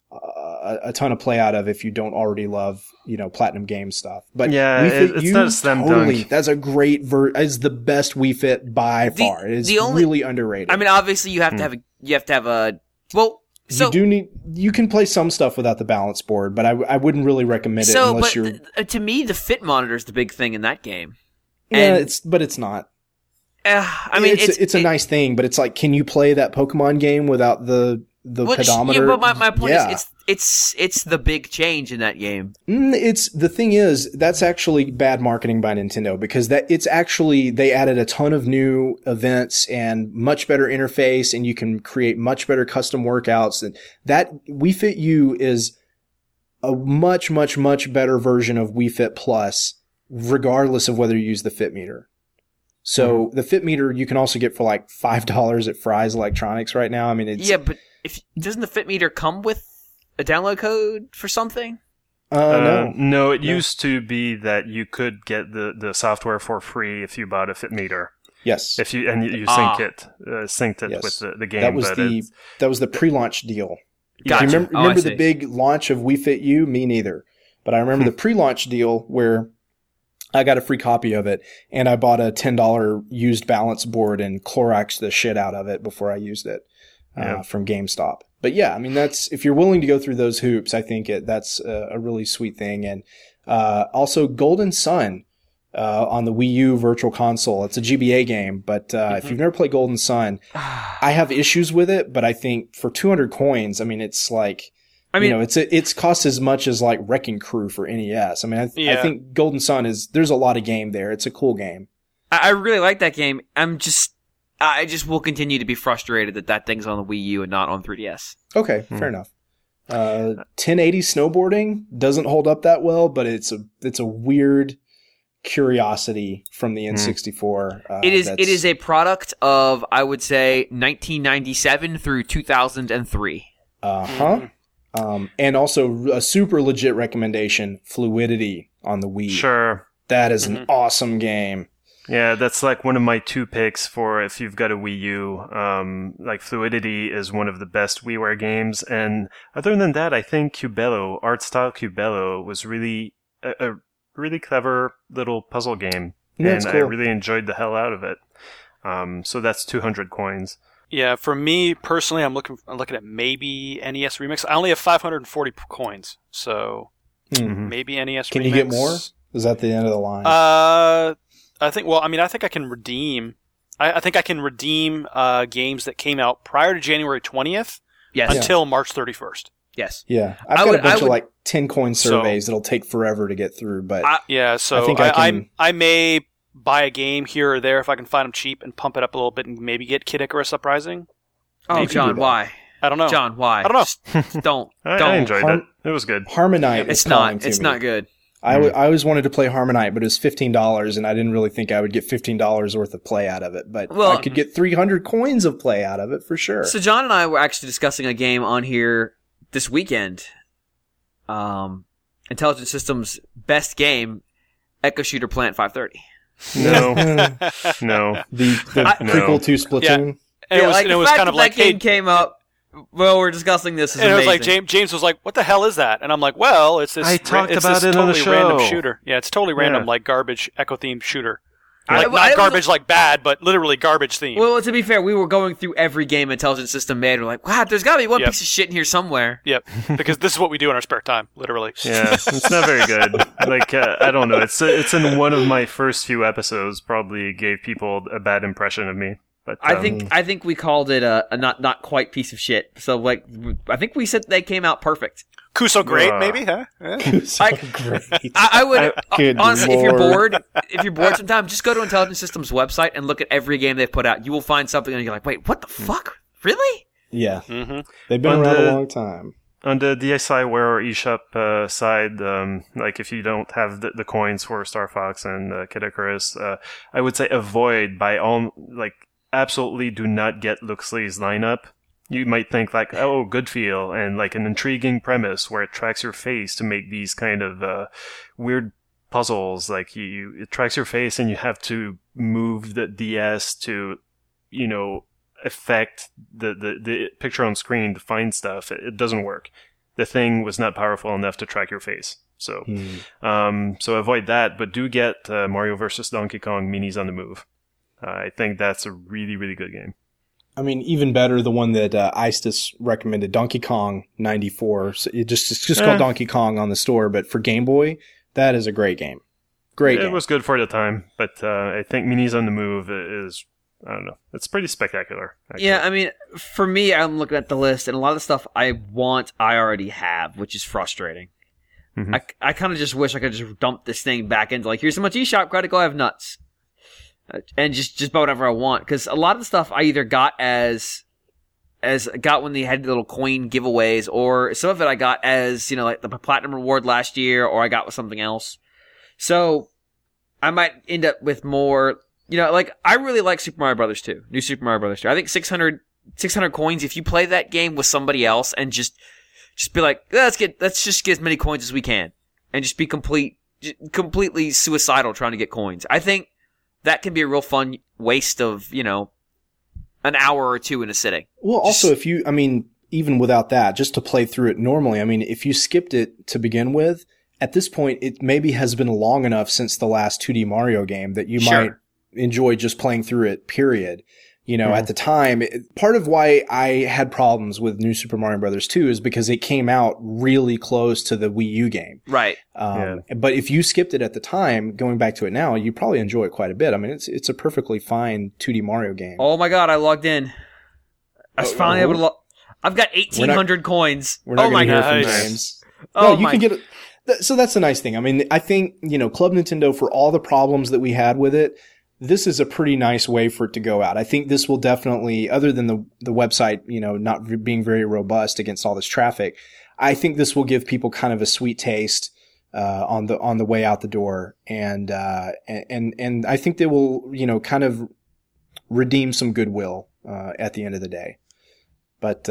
a ton of play out of if you don't already love, Platinum Game stuff. But yeah, it's not a slam dunk. That's a great it's the best Wii Fit by far. It's really underrated. I mean, obviously you have to have a well. So, you can play some stuff without the balance board, but I wouldn't really recommend it unless you're. To me, the fit monitor is the big thing in that game. Yeah, it's not. I mean, it's a nice thing, but it's like, can you play that Pokemon game without the pedometer? Yeah, but my point is, it's the big change in that game. The thing is, that's actually bad marketing by Nintendo, because they added a ton of new events and much better interface, and you can create much better custom workouts. And that Wii Fit U is a much, much, much better version of Wii Fit Plus, regardless of whether you use the Fit Meter. So the Fit Meter you can also get for like $5 at Fry's Electronics right now. I mean, but doesn't the Fit Meter come with a download code for something? No, it used to be that you could get the software for free if you bought a Fit Meter. Yes, you synced it yes. with the game. That was the pre-launch deal. Gotcha. Do you remember the big launch of Wii Fit U? Me neither. But I remember the pre-launch deal where I got a free copy of it, and I bought a $10 used balance board and Cloroxed the shit out of it before I used it from GameStop. But yeah, I mean, if you're willing to go through those hoops, I think that's a really sweet thing. And also Golden Sun on the Wii U Virtual Console. It's a GBA game, but if you've never played Golden Sun, I have issues with it. But I think for 200 coins, I mean, it's like, it's cost as much as like Wrecking Crew for NES. I mean, I think Golden Sun there's a lot of game there. It's a cool game. I really like that game. I just will continue to be frustrated that thing's on the Wii U and not on 3DS. Okay, fair enough. 1080 snowboarding doesn't hold up that well, but it's a weird curiosity from the N64. It is a product of, I would say, 1997 through 2003. And also a super legit recommendation, Fluidity on the Wii. Sure. That is an awesome game. Yeah, that's like one of my 2 picks for if you've got a Wii U. Like Fluidity is one of the best WiiWare games. And other than that, I think Cubello, art style Cubello, was really a really clever little puzzle game. Yeah, and cool. I really enjoyed the hell out of it. So that's 200 coins. Yeah, for me personally, I'm looking at maybe NES Remix. I only have 540 coins, so maybe NES Remix. Can you get more? Is that the end of the line? I think I can redeem. I think I can redeem games that came out prior to January 20th until March 31st. Yes. Yeah. I've got a bunch of like 10 coin surveys that'll take forever to get through, but I may buy a game here or there if I can find them cheap and pump it up a little bit and maybe get Kid Icarus Uprising. Oh, John, why? I don't know. John, why? I don't know. Just don't. I enjoyed it. It was good. Harmonite. It's not good. I always wanted to play Harmonite, but it was $15, and I didn't really think I would get $15 worth of play out of it. But I could get 300 coins of play out of it for sure. So John and I were actually discussing a game on here this weekend. Intelligent Systems' best game, Echo Shooter Plant 530. No. The prequel to Splatoon. And it was kind of like, that game came up. Well, we're discussing this. And it was like James was like, "What the hell is that?" And I'm like, "Well, it's this. I talked about it totally on the show. Random shooter. Yeah, it's totally random, like garbage Echo themed shooter. Like not garbage like bad, but literally garbage themed." Well, to be fair, we were going through every game Intelligent System made. We're like, "Wow, there's got to be one piece of shit in here somewhere." Yep, because this is what we do in our spare time, literally. Yeah, it's not very good. Like I don't know. It's in one of my first few episodes. Probably gave people a bad impression of me. But, I think we called it a not quite piece of shit. So like I think we said they came out perfect. Kuso great, maybe, huh? Yeah. Great. I would honestly, Lord. if you're bored sometime, just go to Intelligent Systems website and look at every game they've put out. You will find something and you're like, wait, what the fuck? Really? Yeah, they've been around a long time. On the DSiWare or eShop side, like if you don't have the coins for Star Fox and Kid Icarus, I would say avoid by all absolutely do not get Luxley's lineup. You might think like, oh, good feel and like an intriguing premise where it tracks your face to make these kind of weird puzzles. Like it tracks your face and you have to move the DS to, affect the picture on screen to find stuff. It doesn't work. The thing was not powerful enough to track your face. So, so avoid that. But do get Mario vs. Donkey Kong Minis on the Move. I think that's a really, really good game. I mean, even better, the one that Istis recommended, Donkey Kong 94. So it's just called Donkey Kong on the store, but for Game Boy, that is a great game. Great game. It was good for the time, but I think Minis on the Move is, I don't know, it's pretty spectacular. Actually. Yeah, I mean, for me, I'm looking at the list, and a lot of the stuff I already have, which is frustrating. Mm-hmm. I kind of just wish I could just dump this thing back into, like, here's so much eShop credit, go have nuts. And just buy whatever I want, because a lot of the stuff I either got got when they had little coin giveaways, or some of it I got as like the platinum reward last year, or I got with something else. So I might end up with more. Like I really like Super Mario Brothers 2, New Super Mario Brothers 2. I think 600 coins if you play that game with somebody else and just be like, let's just get as many coins as we can, and just be completely suicidal trying to get coins. I think that can be a real fun waste of, an hour or two in a sitting. Well, also, even without that, just to play through it normally, I mean, if you skipped it to begin with, at this point, it maybe has been long enough since the last 2D Mario game that you might enjoy just playing through it, period. At the time, part of why I had problems with New Super Mario Bros. 2 is because it came out really close to the Wii U game. Right. But if you skipped it at the time, going back to it now, you probably enjoy it quite a bit. I mean, it's a perfectly fine 2D Mario game. Oh my god, I logged in. I was finally able to I've got 1,800 coins. We're not my hear god. from James. You can get it. So that's a nice thing. I mean, I think, Club Nintendo, for all the problems that we had with it, this is a pretty nice way for it to go out. I think this will definitely, other than the website, not being very robust against all this traffic, I think this will give people kind of a sweet taste on the way out the door, and I think they will, kind of redeem some goodwill at the end of the day. But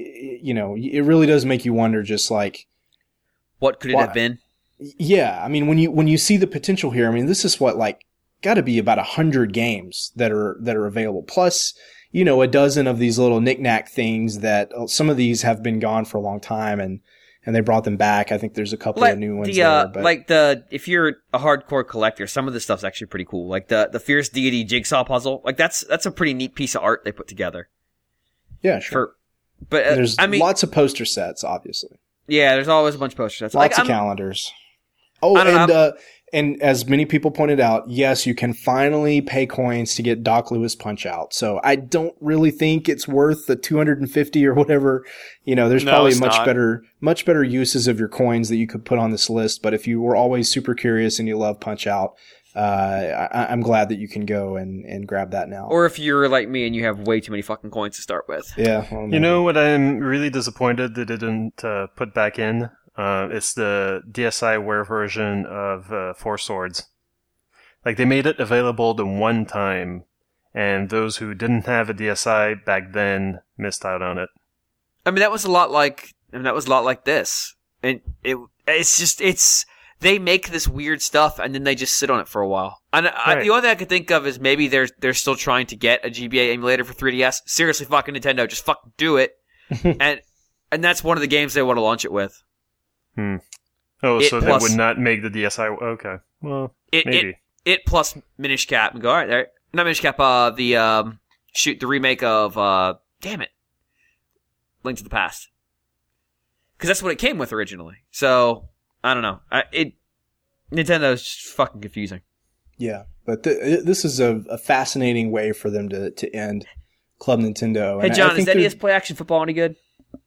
it really does make you wonder, just like, what could it have been? Yeah, I mean, when you see the potential here, I mean, this is got to be about 100 games that are available. Plus, a dozen of these little knick-knack things that some of these have been gone for a long time, and they brought them back. I think there's a couple of new ones there. But if you're a hardcore collector, some of this stuff's actually pretty cool. Like the Fierce Deity jigsaw puzzle. Like that's a pretty neat piece of art they put together. Yeah, sure. But there's lots of poster sets, obviously. Yeah, there's always a bunch of poster sets. Lots of calendars. Oh, and as many people pointed out, yes, you can finally pay coins to get Doc Lewis Punch-Out. So I don't really think it's worth the 250 or whatever. There's probably much better uses of your coins that you could put on this list. But if you were always super curious and you love Punch-Out, I'm glad that you can go and grab that now. Or if you're like me and you have way too many fucking coins to start with. Yeah. Well, what I'm really disappointed they didn't put back in? It's the DSiWare version of Four Swords. Like, they made it available the one time, and those who didn't have a DSi back then missed out on it. I mean, that was a lot like this. And they make this weird stuff and then they just sit on it for a while. And the only thing I could think of is maybe they're still trying to get a GBA emulator for 3DS. Seriously, fucking Nintendo, just fucking do it. and that's one of the games they want to launch it with. Oh, so they would not make the DSi. Okay, well, maybe it plus Minish Cap and go, all right, there. Not Minish Cap. The remake of damn it, Link to the Past, because that's what it came with originally. So I don't know. Nintendo's just fucking confusing. Yeah, but this is a fascinating way for them to end Club Nintendo. Hey, John, is NES Play Action Football any good?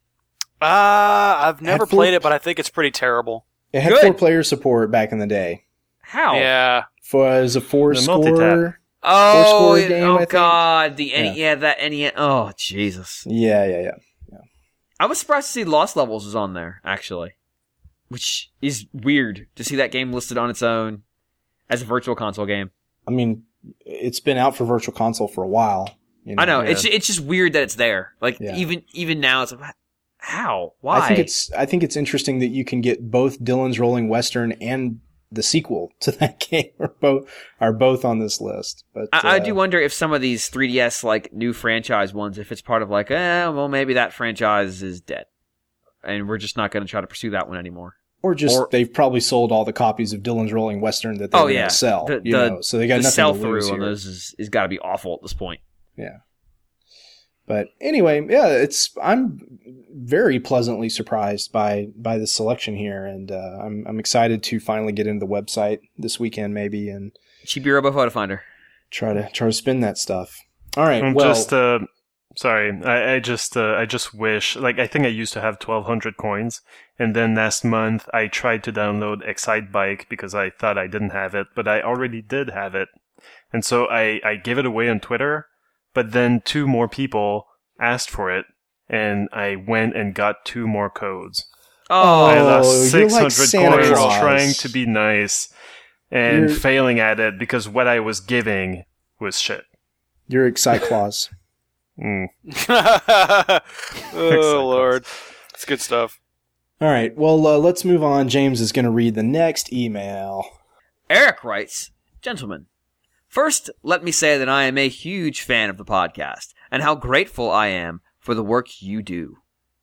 I've never played it, but I think it's pretty terrible. It had 4-player support back in the day. How? Yeah. Was a 4-score. Oh, 4-score game, I think. God, that NES. Oh, Jesus. Yeah. I was surprised to see Lost Levels was on there, actually, which is weird to see that game listed on its own as a Virtual Console game. I mean, it's been out for Virtual Console for a while. I know. Yeah. It's just weird that it's there. Like even now, it's like, how? Why? I think it's interesting that you can get both Dylan's Rolling Western and the sequel to that game are both on this list. But I do wonder if some of these 3DS like new franchise ones, if it's part of like, well, maybe that franchise is dead, and we're just not going to try to pursue that one anymore. Or they've probably sold all the copies of Dylan's Rolling Western that they're going to sell. So they got nothing to lose here. The sell-through on those is got to be awful at this point. Yeah. But anyway, I'm very pleasantly surprised by the selection here, and I'm excited to finally get into the website this weekend, maybe, and Chibi Robo Photo Finder. Try to spin that stuff. All right. Sorry, I just wish, like, I think I used to have 1,200 coins, and then last month I tried to download Excitebike because I thought I didn't have it, but I already did have it, and so I gave it away on Twitter. But then 2 more people asked for it, and I went and got 2 more codes. Oh, I lost 600 like coins trying to be nice and failing at it because what I was giving was shit. You're Exciteclaws. Oh, Lord. It's good stuff. All right. Well, let's move on. James is going to read the next email. Eric writes, Gentlemen, first, let me say that I am a huge fan of the podcast, and how grateful I am for the work you do.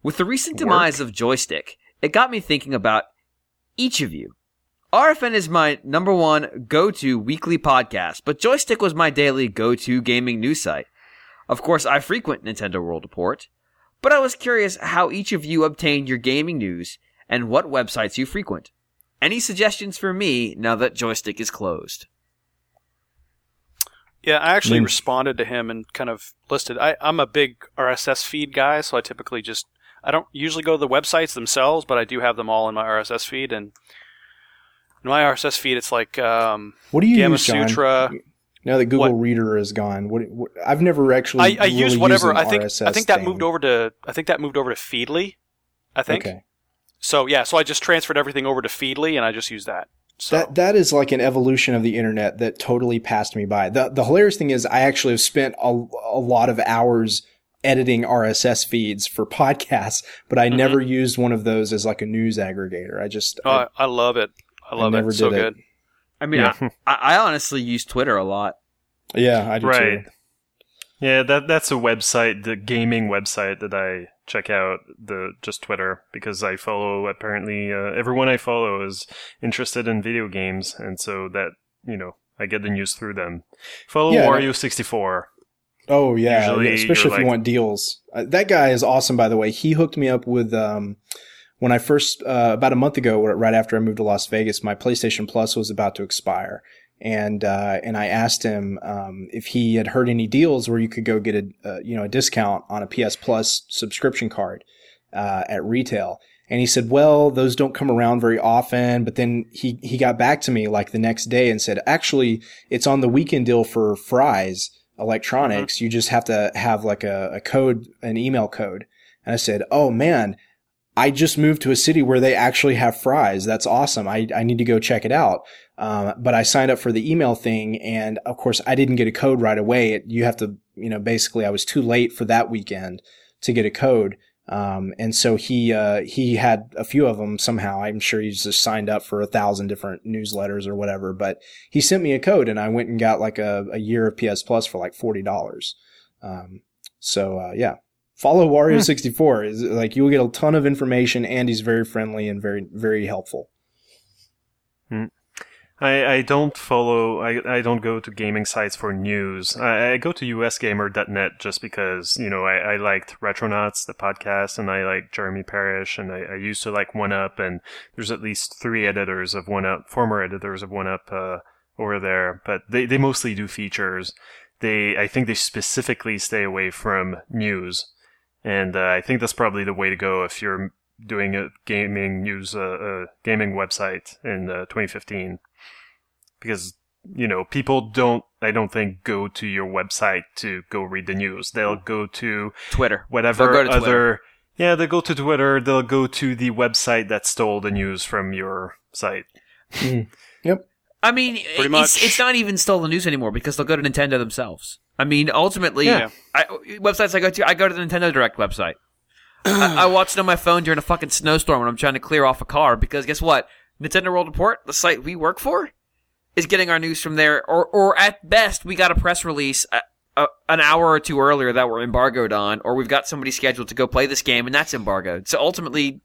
With the recent demise of Joystick, it got me thinking about each of you. RFN is my number one go-to weekly podcast, but Joystick was my daily go-to gaming news site. Of course, I frequent Nintendo World Report, but I was curious how each of you obtained your gaming news and what websites you frequent. Any suggestions for me now that Joystick is closed? Yeah, I actually responded to him and kind of listed. I'm a big RSS feed guy, so I typically I don't usually go to the websites themselves, but I do have them all in my RSS feed. And in my RSS feed, it's like what do you Gamma use, John? Sutra. Now that Google Reader is gone, what I've never actually. I use whatever. I think RSS that thing. moved over to. I think that moved over to Feedly. I think. Okay. So yeah, so I just transferred everything over to Feedly, and I just use that. So. That is like an evolution of the internet that totally passed me by. The hilarious thing is I actually have spent a lot of hours editing RSS feeds for podcasts, but I never used one of those as like a news aggregator. I love it. I love it. It's so good. I mean, I honestly use Twitter a lot. Yeah, I do too. Yeah, that's a website, the gaming website that I check out, just Twitter, because I follow, apparently, everyone I follow is interested in video games, and so that, I get the news through them. Follow Wario64. Oh, yeah, Usually especially if you want deals. That guy is awesome, by the way. He hooked me up with, when I first, about a month ago, right after I moved to Las Vegas, my PlayStation Plus was about to expire. And I asked him if he had heard any deals where you could go get a discount on a PS Plus subscription card at retail. And he said, well, those don't come around very often. But then he got back to me like the next day and said, actually, it's on the weekend deal for Fry's Electronics. You just have to have like a code, an email code. And I said, oh man, I just moved to a city where they actually have Fry's. That's awesome. I need to go check it out. But I signed up for the email thing, and of course I didn't get a code right away. You have to, basically I was too late for that weekend to get a code. And so he had a few of them somehow. I'm sure he's just signed up for 1,000 different newsletters or whatever, but he sent me a code and I went and got like a year of PS Plus for like $40. Yeah. Follow Wario64 is like, you'll get a ton of information, and he's very friendly and very, very helpful. I don't follow, I don't go to gaming sites for news. I go to usgamer.net just because, I liked Retronauts, the podcast, and I like Jeremy Parrish, and I used to like 1UP, and there's at least 3 editors of 1UP, former editors of 1UP, over there, but they mostly do features. I think they specifically stay away from news. And I think that's probably the way to go if you're doing a gaming news, gaming website in 2015. Because, people I don't think, go to your website to go read the news. They'll go to Twitter. Whatever they'll go to other... Twitter. Yeah, they'll go to Twitter. They'll go to the website that stole the news from your site. Yep. I mean, it's not even stolen news anymore because they'll go to Nintendo themselves. I mean, ultimately, websites I go to the Nintendo Direct website. I watch it on my phone during a fucking snowstorm when I'm trying to clear off a car because guess what? Nintendo World Report, the site we work for, is getting our news from there. Or at best, we got a press release an hour or two earlier that we're embargoed on, or we've got somebody scheduled to go play this game and that's embargoed. So ultimately,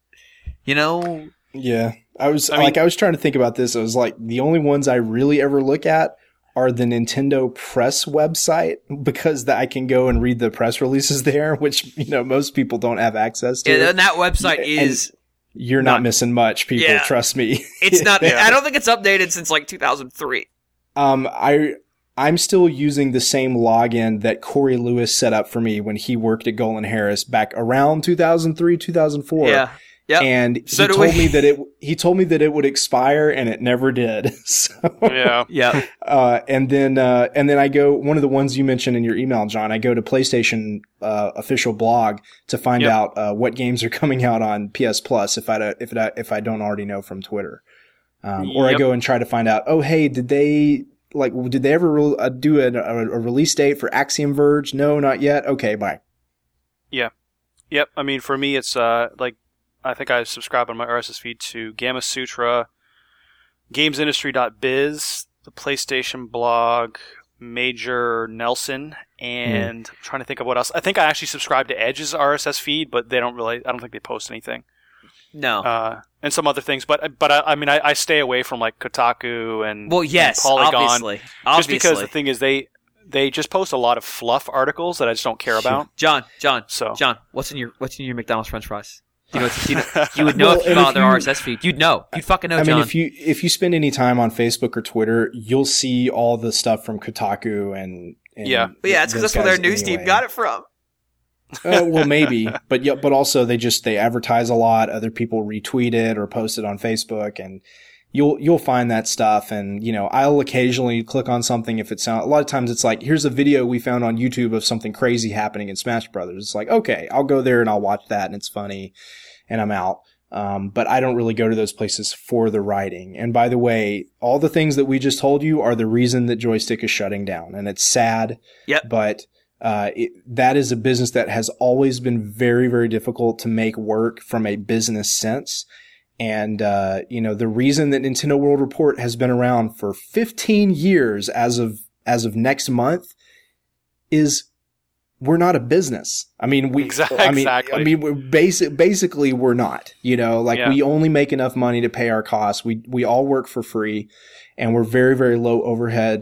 Yeah. I was trying to think about this. I was like, the only ones I really ever look at are the Nintendo press website because I can go and read the press releases there, which, most people don't have access to. Yeah, and that website is... You're not missing much, people. Trust me. It's not... I don't think it's updated since like 2003. I'm still using the same login that Corey Lewis set up for me when he worked at Golan Harris back around 2003, 2004. Yeah. Yep. And he told me that it would expire, and it never did. So, yeah. And then I go, one of the ones you mentioned in your email, John, I go to PlayStation official blog to find out what games are coming out on PS Plus if I don't already know from Twitter. Or I go and try to find out, oh hey, did they ever do a release date for Axiom Verge? No, not yet. Okay, bye. Yeah. Yep. I mean, for me, it's I think I subscribe on my RSS feed to Gamma Sutra, GamesIndustry.biz, the PlayStation blog, Major Nelson, and I'm trying to think of what else. I think I actually subscribe to Edge's RSS feed, but I don't think they post anything. No. And some other things, but I mean, I stay away from like Kotaku and and Polygon, obviously. Just because the thing is they just post a lot of fluff articles that I just don't care about. John, what's in your McDonald's French fries? You would know if you followed their RSS feed. You'd know. You'd fucking know, John. I mean, if you spend any time on Facebook or Twitter, you'll see all the stuff from Kotaku and yeah. But yeah, it's because that's where their news team got it from. Well, maybe, but also they advertise a lot. Other people retweet it or post it on Facebook, and you'll find that stuff. And I'll occasionally click on something if it sounds. A lot of times it's like, here's a video we found on YouTube of something crazy happening in Smash Brothers. It's like, okay, I'll go there and I'll watch that, and it's funny, and I'm out. But I don't really go to those places for the writing. And by the way, all the things that we just told you are the reason that Joystick is shutting down, and it's sad. Yep. But that is a business that has always been very, very difficult to make work from a business sense. And, the reason that Nintendo World Report has been around for 15 years as of next month is we're not a business. I mean, exactly. we're basically we're not, we only make enough money to pay our costs. We all work for free, and we're very, very low overhead,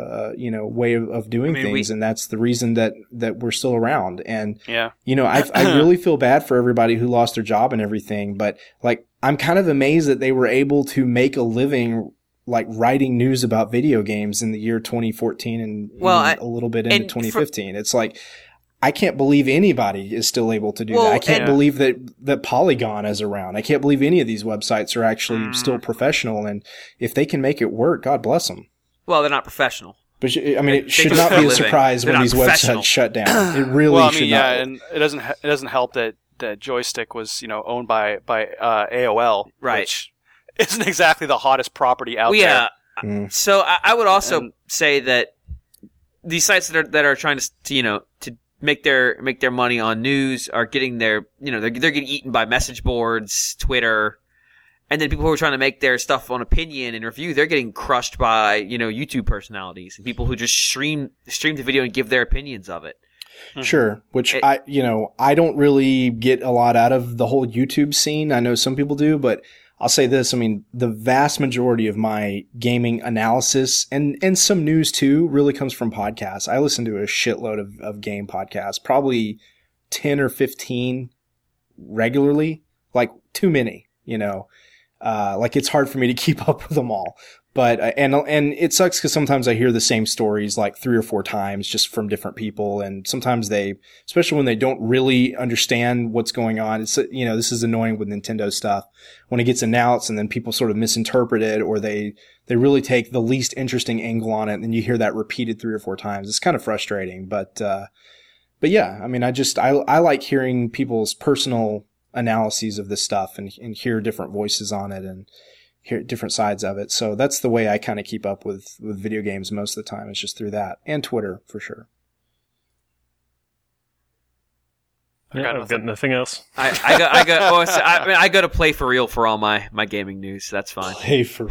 way of doing things. And that's the reason that we're still around. And, I really feel bad for everybody who lost their job and everything, but I'm kind of amazed that they were able to make a living writing news about video games in the year 2014 and a little bit into 2015. It's like, I can't believe anybody is still able to do that. I can't believe that Polygon is around. I can't believe any of these websites are actually still professional. And if they can make it work, God bless them. Well, they're not professional. But it should not be a surprise when these websites shut down. It really should not. And it doesn't help that Joystick was owned by AOL, right? Which isn't exactly the hottest property out there. So I would also say that these sites that are trying to make their money on news are getting they're getting eaten by message boards, Twitter, and then people who are trying to make their stuff on opinion and review, they're getting crushed by YouTube personalities and people who just stream the video and give their opinions of it. Sure, which I don't really get a lot out of the whole YouTube scene. I know some people do, but I'll say this. I mean, the vast majority of my gaming analysis and some news too really comes from podcasts. I listen to a shitload of game podcasts, probably 10 or 15 regularly, too many, it's hard for me to keep up with them all. But, and it sucks because sometimes I hear the same stories 3 or 4 times just from different people. And sometimes especially when they don't really understand what's going on, it's, this is annoying with Nintendo stuff when it gets announced and then people sort of misinterpret it, or they really take the least interesting angle on it. And then you hear that repeated 3 or 4 times. It's kind of frustrating, but yeah, I mean, I like hearing people's personal analyses of this stuff and hear different voices on it and hear different sides of it. So that's the way I kind of keep up with video games most of the time. It's just through that, and Twitter for sure. I've got nothing else. I go to Play for Real for all my gaming news. So that's fine. Play for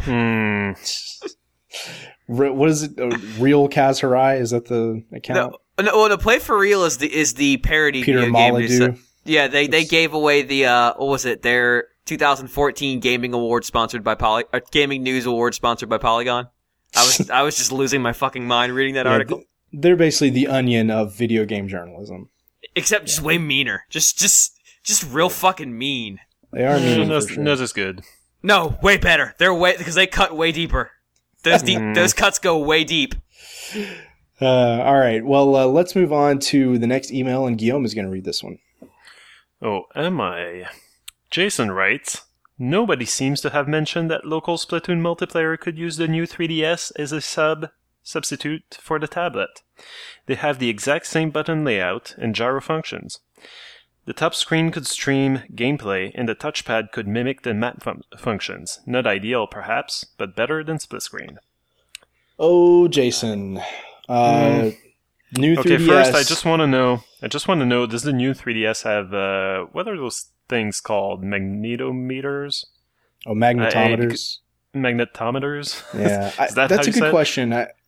What is it? Real Kaz Hirai? Is that the account? No, the Play for Real is the parody Peter video Molyneux. game news. Yeah, they gave away the what was it? Their 2014 gaming award sponsored by gaming news award sponsored by Polygon. I was just losing my fucking mind reading that article. They're basically the Onion of video game journalism, except just way meaner. Just real fucking mean. They are mean. Nose is good. No, way better. They're because they cut way deeper. Those cuts go way deep. All right. Well, let's move on to the next email, and Guillaume is going to read this one. Oh, am I? Jason writes, nobody seems to have mentioned that local Splatoon multiplayer could use the new 3DS as a substitute for the tablet. They have the exact same button layout and gyro functions. The top screen could stream gameplay, and the touchpad could mimic the map functions. Not ideal, perhaps, but better than split screen. Oh, Jason. New 3DS. Okay, first, I just want to know, does the new 3DS have, what are those things called? Magnetometers? Oh, magnetometers. Magnetometers? Yeah. That's a good question.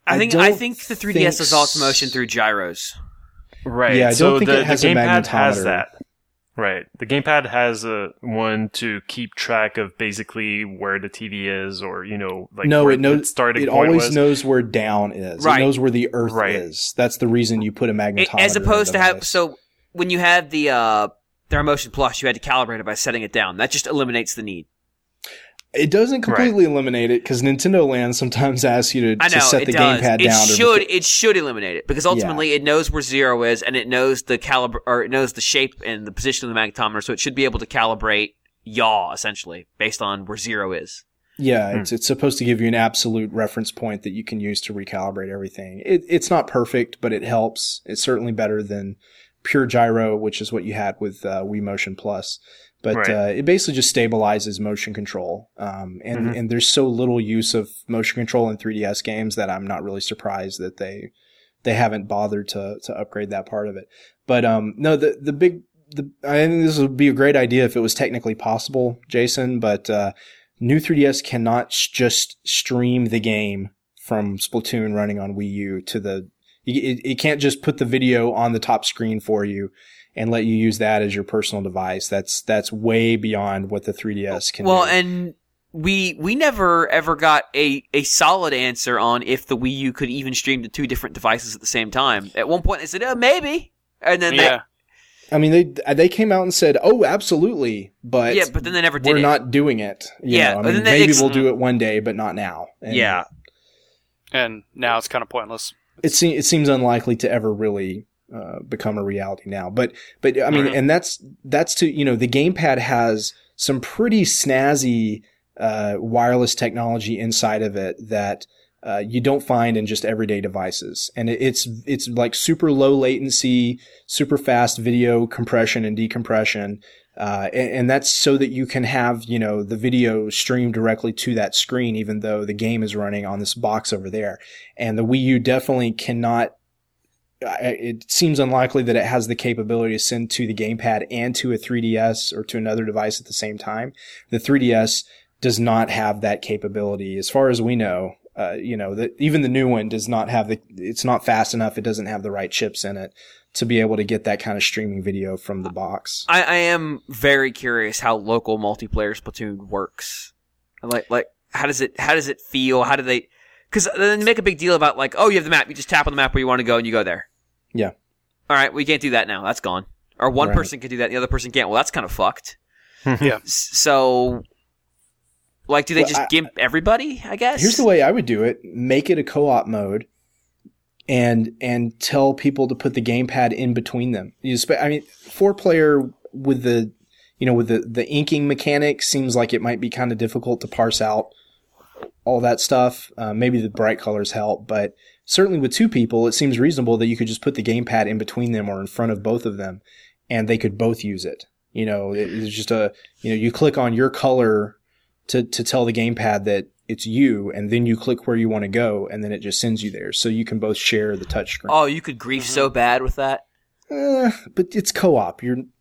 I think the 3DS does all its motion through gyros. Right. Yeah, I don't think it has a gamepad has magnetometer. that. Right. The gamepad has one to keep track of basically where the TV is, or like no, where it knows. the starting It point always was. knows where down is. Right. It knows where the Earth Right. is. That's the reason you put a magnetometer. As opposed to in the have device. so when you had the Motion Plus, you had to calibrate it by setting it down. That just eliminates the need. It doesn't completely eliminate it because Nintendo Land sometimes asks you to set the gamepad down. It should eliminate it because ultimately it knows where 0 is and it knows the it knows the shape and the position of the magnetometer, so it should be able to calibrate yaw essentially based on where 0 is. Yeah, it's supposed to give you an absolute reference point that you can use to recalibrate everything. It's not perfect, but it helps. It's certainly better than pure gyro, which is what you had with Wii Motion Plus. But it basically just stabilizes motion control. And there's so little use of motion control in 3DS games that I'm not really surprised that they haven't bothered to upgrade that part of it. But no, I think this would be a great idea if it was technically possible, Jason, but new 3DS cannot just stream the game from Splatoon running on Wii U to it can't just put the video on the top screen for you and let you use that as your personal device. That's way beyond what the 3DS can do. Well, and we never ever got a solid answer on if the Wii U could even stream to 2 different devices at the same time. At one point they said, maybe. And then I mean, they came out and said, "Oh, absolutely," but then they never did. We're not doing it. You know? I mean, maybe we'll do it one day, but not now. And and now it's kind of pointless. It seems unlikely to ever really become a reality now. But I mean, and that's to the gamepad has some pretty snazzy wireless technology inside of it that you don't find in just everyday devices. And it's like super low latency, super fast video compression and decompression. And that's so that you can have, the video streamed directly to that screen, even though the game is running on this box over there. And the Wii U definitely cannot, it seems unlikely that it has the capability to send to the gamepad and to a 3DS or to another device at the same time. The 3DS does not have that capability as far as we know. Even the new one does not have it's not fast enough. It doesn't have the right chips in it to be able to get that kind of streaming video from the box. I am very curious how local multiplayer Splatoon works. Like how does it feel? How do they? Because then they make a big deal about you have the map. You just tap on the map where you want to go and you go there. Yeah. All right, we can't do that now. That's gone. Or one person can do that, and the other person can't. Well, that's kind of fucked. Yeah. So. Do they just gimp everybody, I guess? Here's the way I would do it. Make it a co-op mode and tell people to put the gamepad in between them. 4-player with the inking mechanic seems like it might be kind of difficult to parse out all that stuff. Maybe the bright colors help, but certainly with 2 people, it seems reasonable that you could just put the gamepad in between them or in front of both of them and they could both use it. It's just you click on your color to tell the gamepad that it's you, and then you click where you want to go, and then it just sends you there, so you can both share the touchscreen. Oh, you could grief so bad with that. But it's co-op.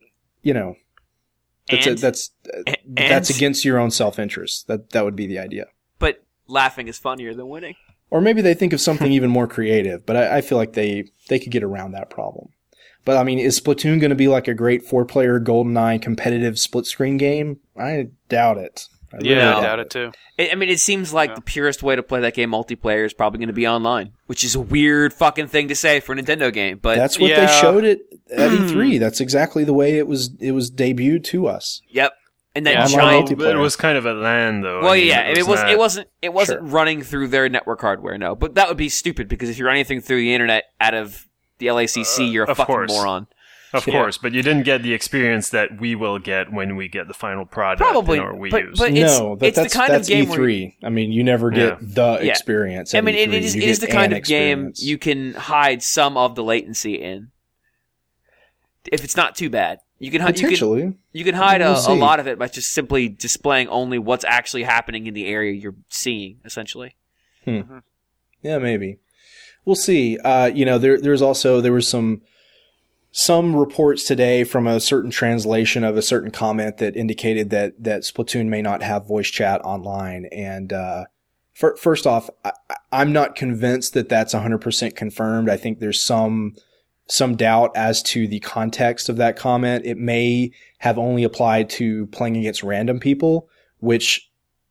That's against your own self-interest. That would be the idea. But laughing is funnier than winning. Or maybe they think of something even more creative. But I feel like they could get around that problem. But I mean, is Splatoon going to be like a great 4-player GoldenEye competitive split-screen game? I doubt it. I doubt it too. It seems like the purest way to play that game multiplayer is probably going to be online, which is a weird fucking thing to say for a Nintendo game. But that's what they showed at E3. That's exactly the way it was debuted to us. Yep. And that giant multiplayer. It was kind of a LAN though. Well, it wasn't running through their network hardware. No, but that would be stupid because if you're running anything through the internet out of the LACC, you're a fucking moron. Of course, but you didn't get the experience that we will get when we get the final product in our Wii U's. But it's the kind of game E3. I mean, you never get the experience. I mean, it is the kind of game you can hide some of the latency in. If it's not too bad. You can hide a lot of it by just simply displaying only what's actually happening in the area you're seeing, essentially. Yeah, maybe. We'll see. There was some reports today from a certain translation of a certain comment that indicated that Splatoon may not have voice chat online. And first off, I'm not convinced that that's 100% confirmed. I think there's some doubt as to the context of that comment. It may have only applied to playing against random people, which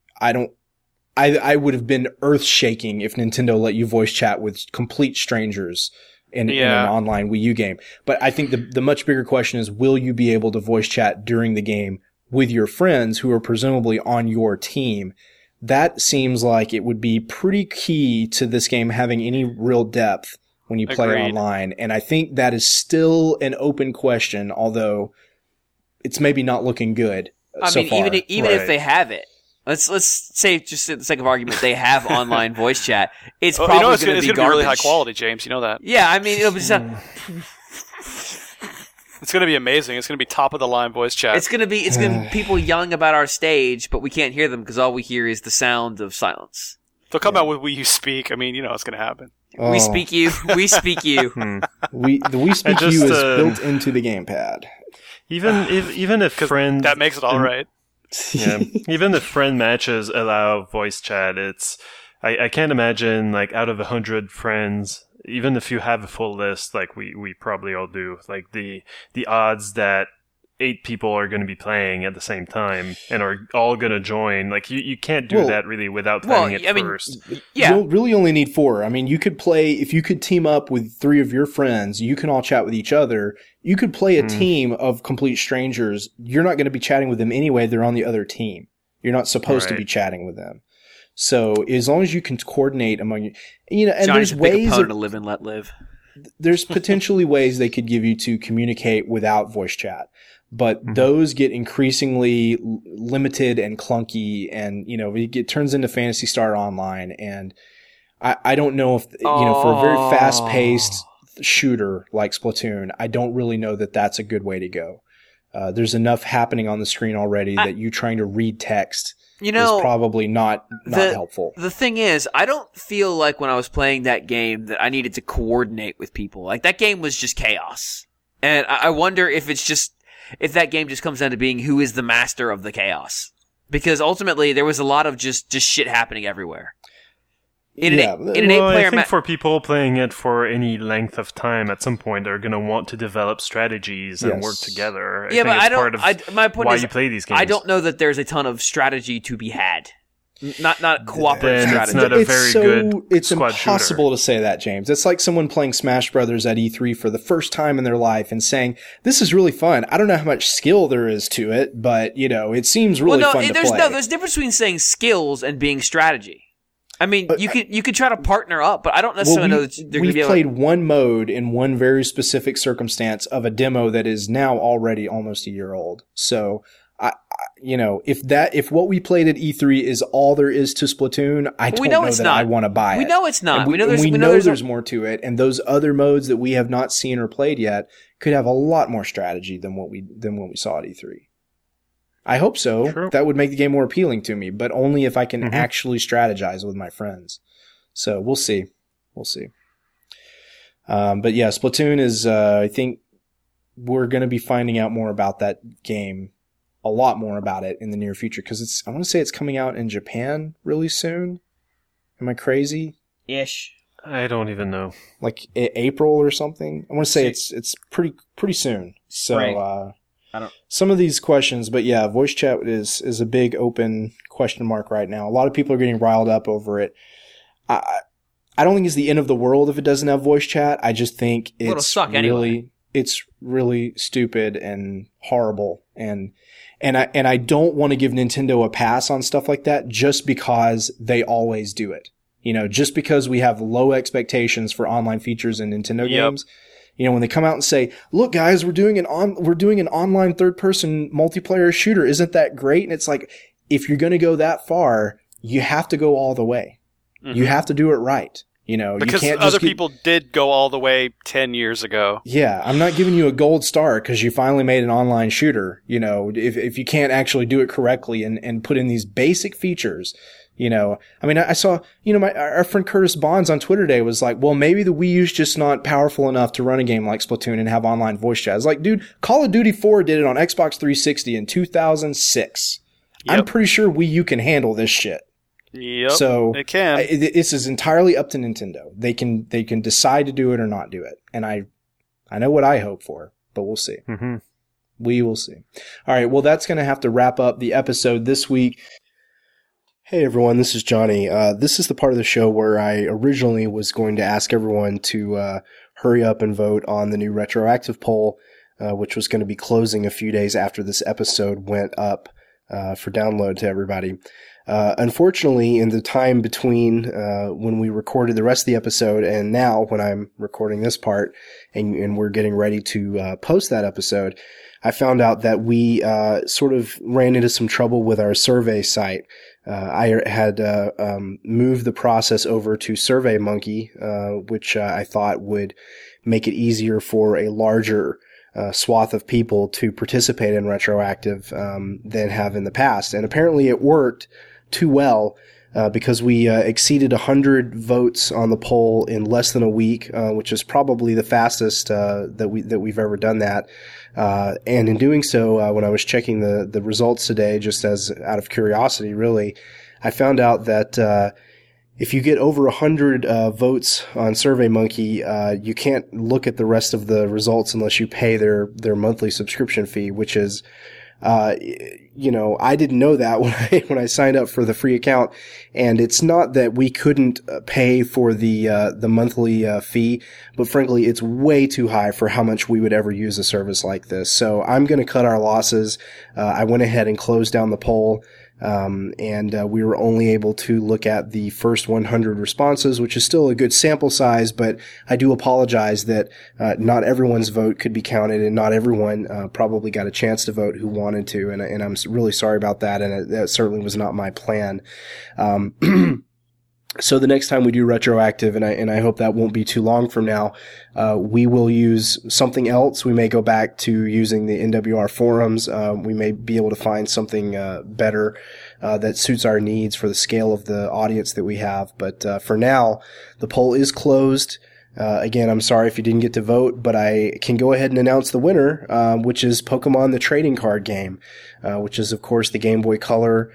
I would have been earth shaking if Nintendo let you voice chat with complete strangers in an online Wii U game. But I think the much bigger question is, will you be able to voice chat during the game with your friends who are presumably on your team? That seems like it would be pretty key to this game having any real depth when you play online. And I think that is still an open question, although it's maybe not looking good so far. Even if they have it, let's say, just for the sake of argument, they have online voice chat. It's probably going to be garbage. It's going to be really high quality, James. You know that. Yeah, I mean, it'll be it's going to be amazing. It's going to be top of the line voice chat. It's going to be people yelling about our stage, but we can't hear them because all we hear is the sound of silence. They'll come out with Wii U Speak. I mean, you know what's going to happen. Oh. We speak you. We speak you. The Wii Speak You is built into the gamepad. Even if friends, that makes it all right. Yeah, even if friend matches allow voice chat, I can't imagine, like, out of 100 friends, even if you have a full list, like we probably all do, like the odds that 8 people are going to be playing at the same time and are all going to join, like you can't do that really without playing it first. Yeah. You'll really only need 4. I mean, you could play, if you could team up with 3 of your friends, you can all chat with each other. You could play a team of complete strangers. You're not going to be chatting with them anyway. They're on the other team. You're not supposed to be chatting with them. So as long as you can coordinate among you know, and Johnny's there's ways to live and let live. There's potentially ways they could give you to communicate without voice chat, but those get increasingly limited and clunky, and you know, it turns into Phantasy Star Online, and I don't know if you know, for a very fast paced shooter like Splatoon, I don't really know that that's a good way to go. There's enough happening on the screen already that you trying to read text is probably not helpful. The thing is, I don't feel like when I was playing that game that I needed to coordinate with people. Like, that game was just chaos. And I wonder if if that game just comes down to being who is the master of the chaos. Because ultimately, there was a lot of just shit happening everywhere. In an 8-player I think for people playing it for any length of time, at some point they're going to want to develop strategies and work together. But I don't. My point is, you play these games. I don't know that there's a ton of strategy to be had. Not cooperative strategy. It's not a very good It's squad impossible shooter. to say that, James. It's like someone playing Smash Brothers at E3 for the first time in their life and saying, "This is really fun. I don't know how much skill there is to it, but you know, it seems really fun to play." There's a difference between saying skills and being strategy. I mean, you could try to partner up, but I don't necessarily know that they're going to be able to. We've played one mode in one very specific circumstance of a demo that is now already almost a year old. So, you know, if what we played at E3 is all there is to Splatoon, I don't know that I want to buy it. We know it's not. We know there's more to it, and those other modes that we have not seen or played yet could have a lot more strategy than what we saw at E3. I hope so. True. That would make the game more appealing to me, but only if I can actually strategize with my friends. So we'll see. But yeah, Splatoon is, I think we're going to be finding out more about that game, a lot more about it in the near future, because I want to say it's coming out in Japan really soon. Am I crazy? Ish. I don't even know. Like April or something? I want to say it's pretty soon. So, right. Some of these questions, but yeah, voice chat is a big open question mark right now. A lot of people are getting riled up over it. I don't think it's the end of the world if it doesn't have voice chat. I just think it's really stupid and horrible, and I don't want to give Nintendo a pass on stuff like that just because they always do it. You know, just because we have low expectations for online features in Nintendo games. You know, when they come out and say, "Look, guys, we're doing an online third-person multiplayer shooter. Isn't that great?" And it's like, if you're going to go that far, you have to go all the way. Mm-hmm. You have to do it right. You know, because you can't other people did go all the way 10 years ago. Yeah, I'm not giving you a gold star because you finally made an online shooter. You know, if you can't actually do it correctly and put in these basic features. You know, I mean, I saw, you know, our friend Curtis Bonds on Twitter today was like, well, maybe the Wii U's just not powerful enough to run a game like Splatoon and have online voice chat. It's like, dude, Call of Duty 4 did it on Xbox 360 in 2006. Yep. I'm pretty sure Wii U can handle this shit. Yep, so it can. This is entirely up to Nintendo. They can decide to do it or not do it. And I know what I hope for, but we'll see. Mm-hmm. We will see. All right, well, that's going to have to wrap up the episode this week. Hey everyone, this is Johnny. This is the part of the show where I originally was going to ask everyone to hurry up and vote on the new retroactive poll, which was going to be closing a few days after this episode went up for download to everybody. Unfortunately, in the time between when we recorded the rest of the episode and now when I'm recording this part and we're getting ready to post that episode, I found out that we sort of ran into some trouble with our survey site. I had moved the process over to SurveyMonkey, which I thought would make it easier for a larger swath of people to participate in retroactive than have in the past. And apparently it worked too well because we exceeded 100 votes on the poll in less than a week, which is probably the fastest that we've ever done that. And in doing so, when I was checking the results today, just as out of curiosity, really, I found out that if you get over 100 votes on SurveyMonkey, you can't look at the rest of the results unless you pay their monthly subscription fee, which is, I didn't know that when I signed up for the free account. And it's not that we couldn't pay for the monthly fee, but frankly, it's way too high for how much we would ever use a service like this. So I'm going to cut our losses. I went ahead and closed down the poll. And we were only able to look at the first 100 responses, which is still a good sample size, but I do apologize that not everyone's vote could be counted and not everyone probably got a chance to vote who wanted to, and I'm really sorry about that, and that certainly was not my plan. So the next time we do retroactive, and I hope that won't be too long from now, we will use something else. We may go back to using the NWR forums. We may be able to find something better that suits our needs for the scale of the audience that we have. But for now, the poll is closed. Again, I'm sorry if you didn't get to vote, but I can go ahead and announce the winner, which is Pokemon the Trading Card Game, which is, of course, the Game Boy Color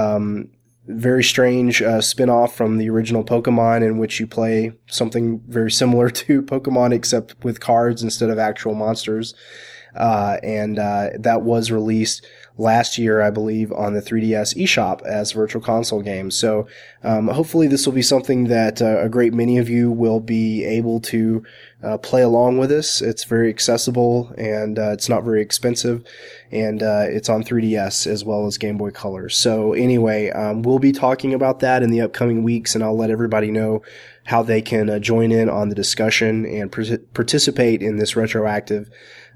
very strange spin-off from the original Pokemon, in which you play something very similar to Pokemon except with cards instead of actual monsters. And that was released last year, I believe, on the 3DS eShop as Virtual Console game. So hopefully this will be something that a great many of you will be able to play along with us. It's very accessible, and it's not very expensive, and it's on 3DS as well as Game Boy Color. So anyway, we'll be talking about that in the upcoming weeks, and I'll let everybody know how they can join in on the discussion and participate in this retroactive.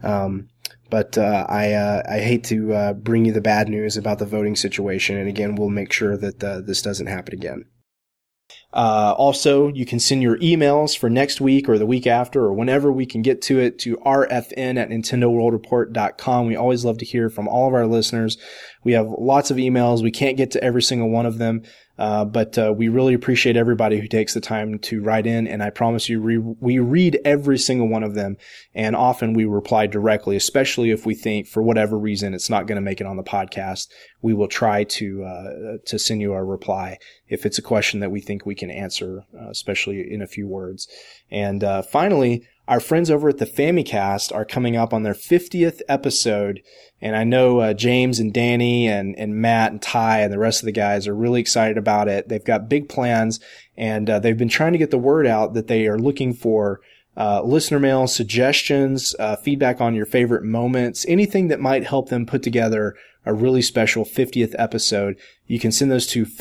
But I hate to bring you the bad news about the voting situation, and again, we'll make sure that this doesn't happen again. Also, you can send your emails for next week or the week after or whenever we can get to it to rfn@nintendoworldreport.com. We always love to hear from all of our listeners. We have lots of emails. We can't get to every single one of them, but we really appreciate everybody who takes the time to write in, and I promise you we read every single one of them, and often we reply directly, especially if we think for whatever reason it's not going to make it on the podcast. We will try to send you a reply if it's a question that we think we can answer, especially in a few words. And finally, our friends over at the Famicast are coming up on their 50th episode, and I know James and Danny and Matt and Ty and the rest of the guys are really excited about it. They've got big plans, and they've been trying to get the word out that they are looking for listener mail, suggestions, feedback on your favorite moments, anything that might help them put together a really special 50th episode. You can send those to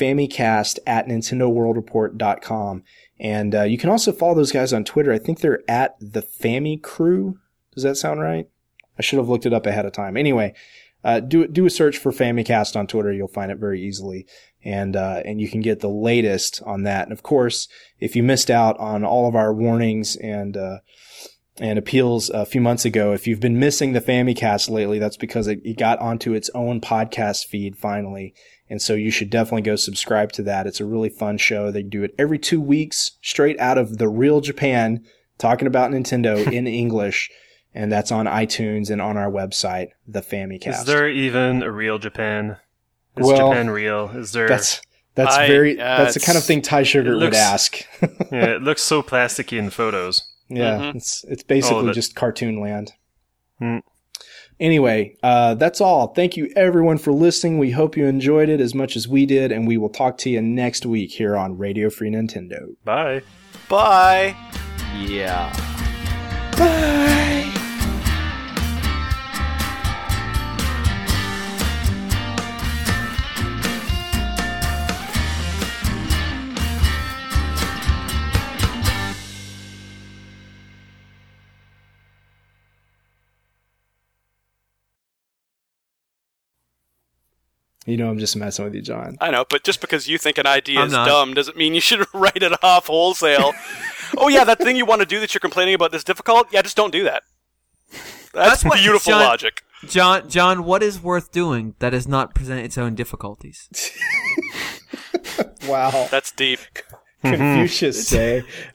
famicast@nintendoworldreport.com. And you can also follow those guys on Twitter. I think they're at the Fami Crew. Does that sound right? I should have looked it up ahead of time. Anyway, do a search for Famicast on Twitter. You'll find it very easily. And you can get the latest on that. And of course, if you missed out on all of our warnings and appeals a few months ago, if you've been missing the Famicast lately, that's because it got onto its own podcast feed finally. And so you should definitely go subscribe to that. It's a really fun show. They do it every 2 weeks, straight out of the real Japan, talking about Nintendo in English. And that's on iTunes and on our website, the Famicast. Is there even a real Japan? Is Japan real? Is there? That's That's that's the kind of thing Ty Sugar would ask. Yeah, it looks so plasticky in photos. Yeah, it's basically just cartoon land. Anyway, that's all. Thank you everyone for listening. We hope you enjoyed it as much as we did, and we will talk to you next week here on Radio Free Nintendo. Bye. Bye. Yeah. Bye. You know I'm just messing with you, John. I know, but just because you think an idea is dumb doesn't mean you should write it off wholesale. Oh yeah, that thing you want to do that you're complaining about that's difficult? Yeah, just don't do that. That's beautiful logic. John, what is worth doing that does not present its own difficulties? Wow. That's deep. Confucius say.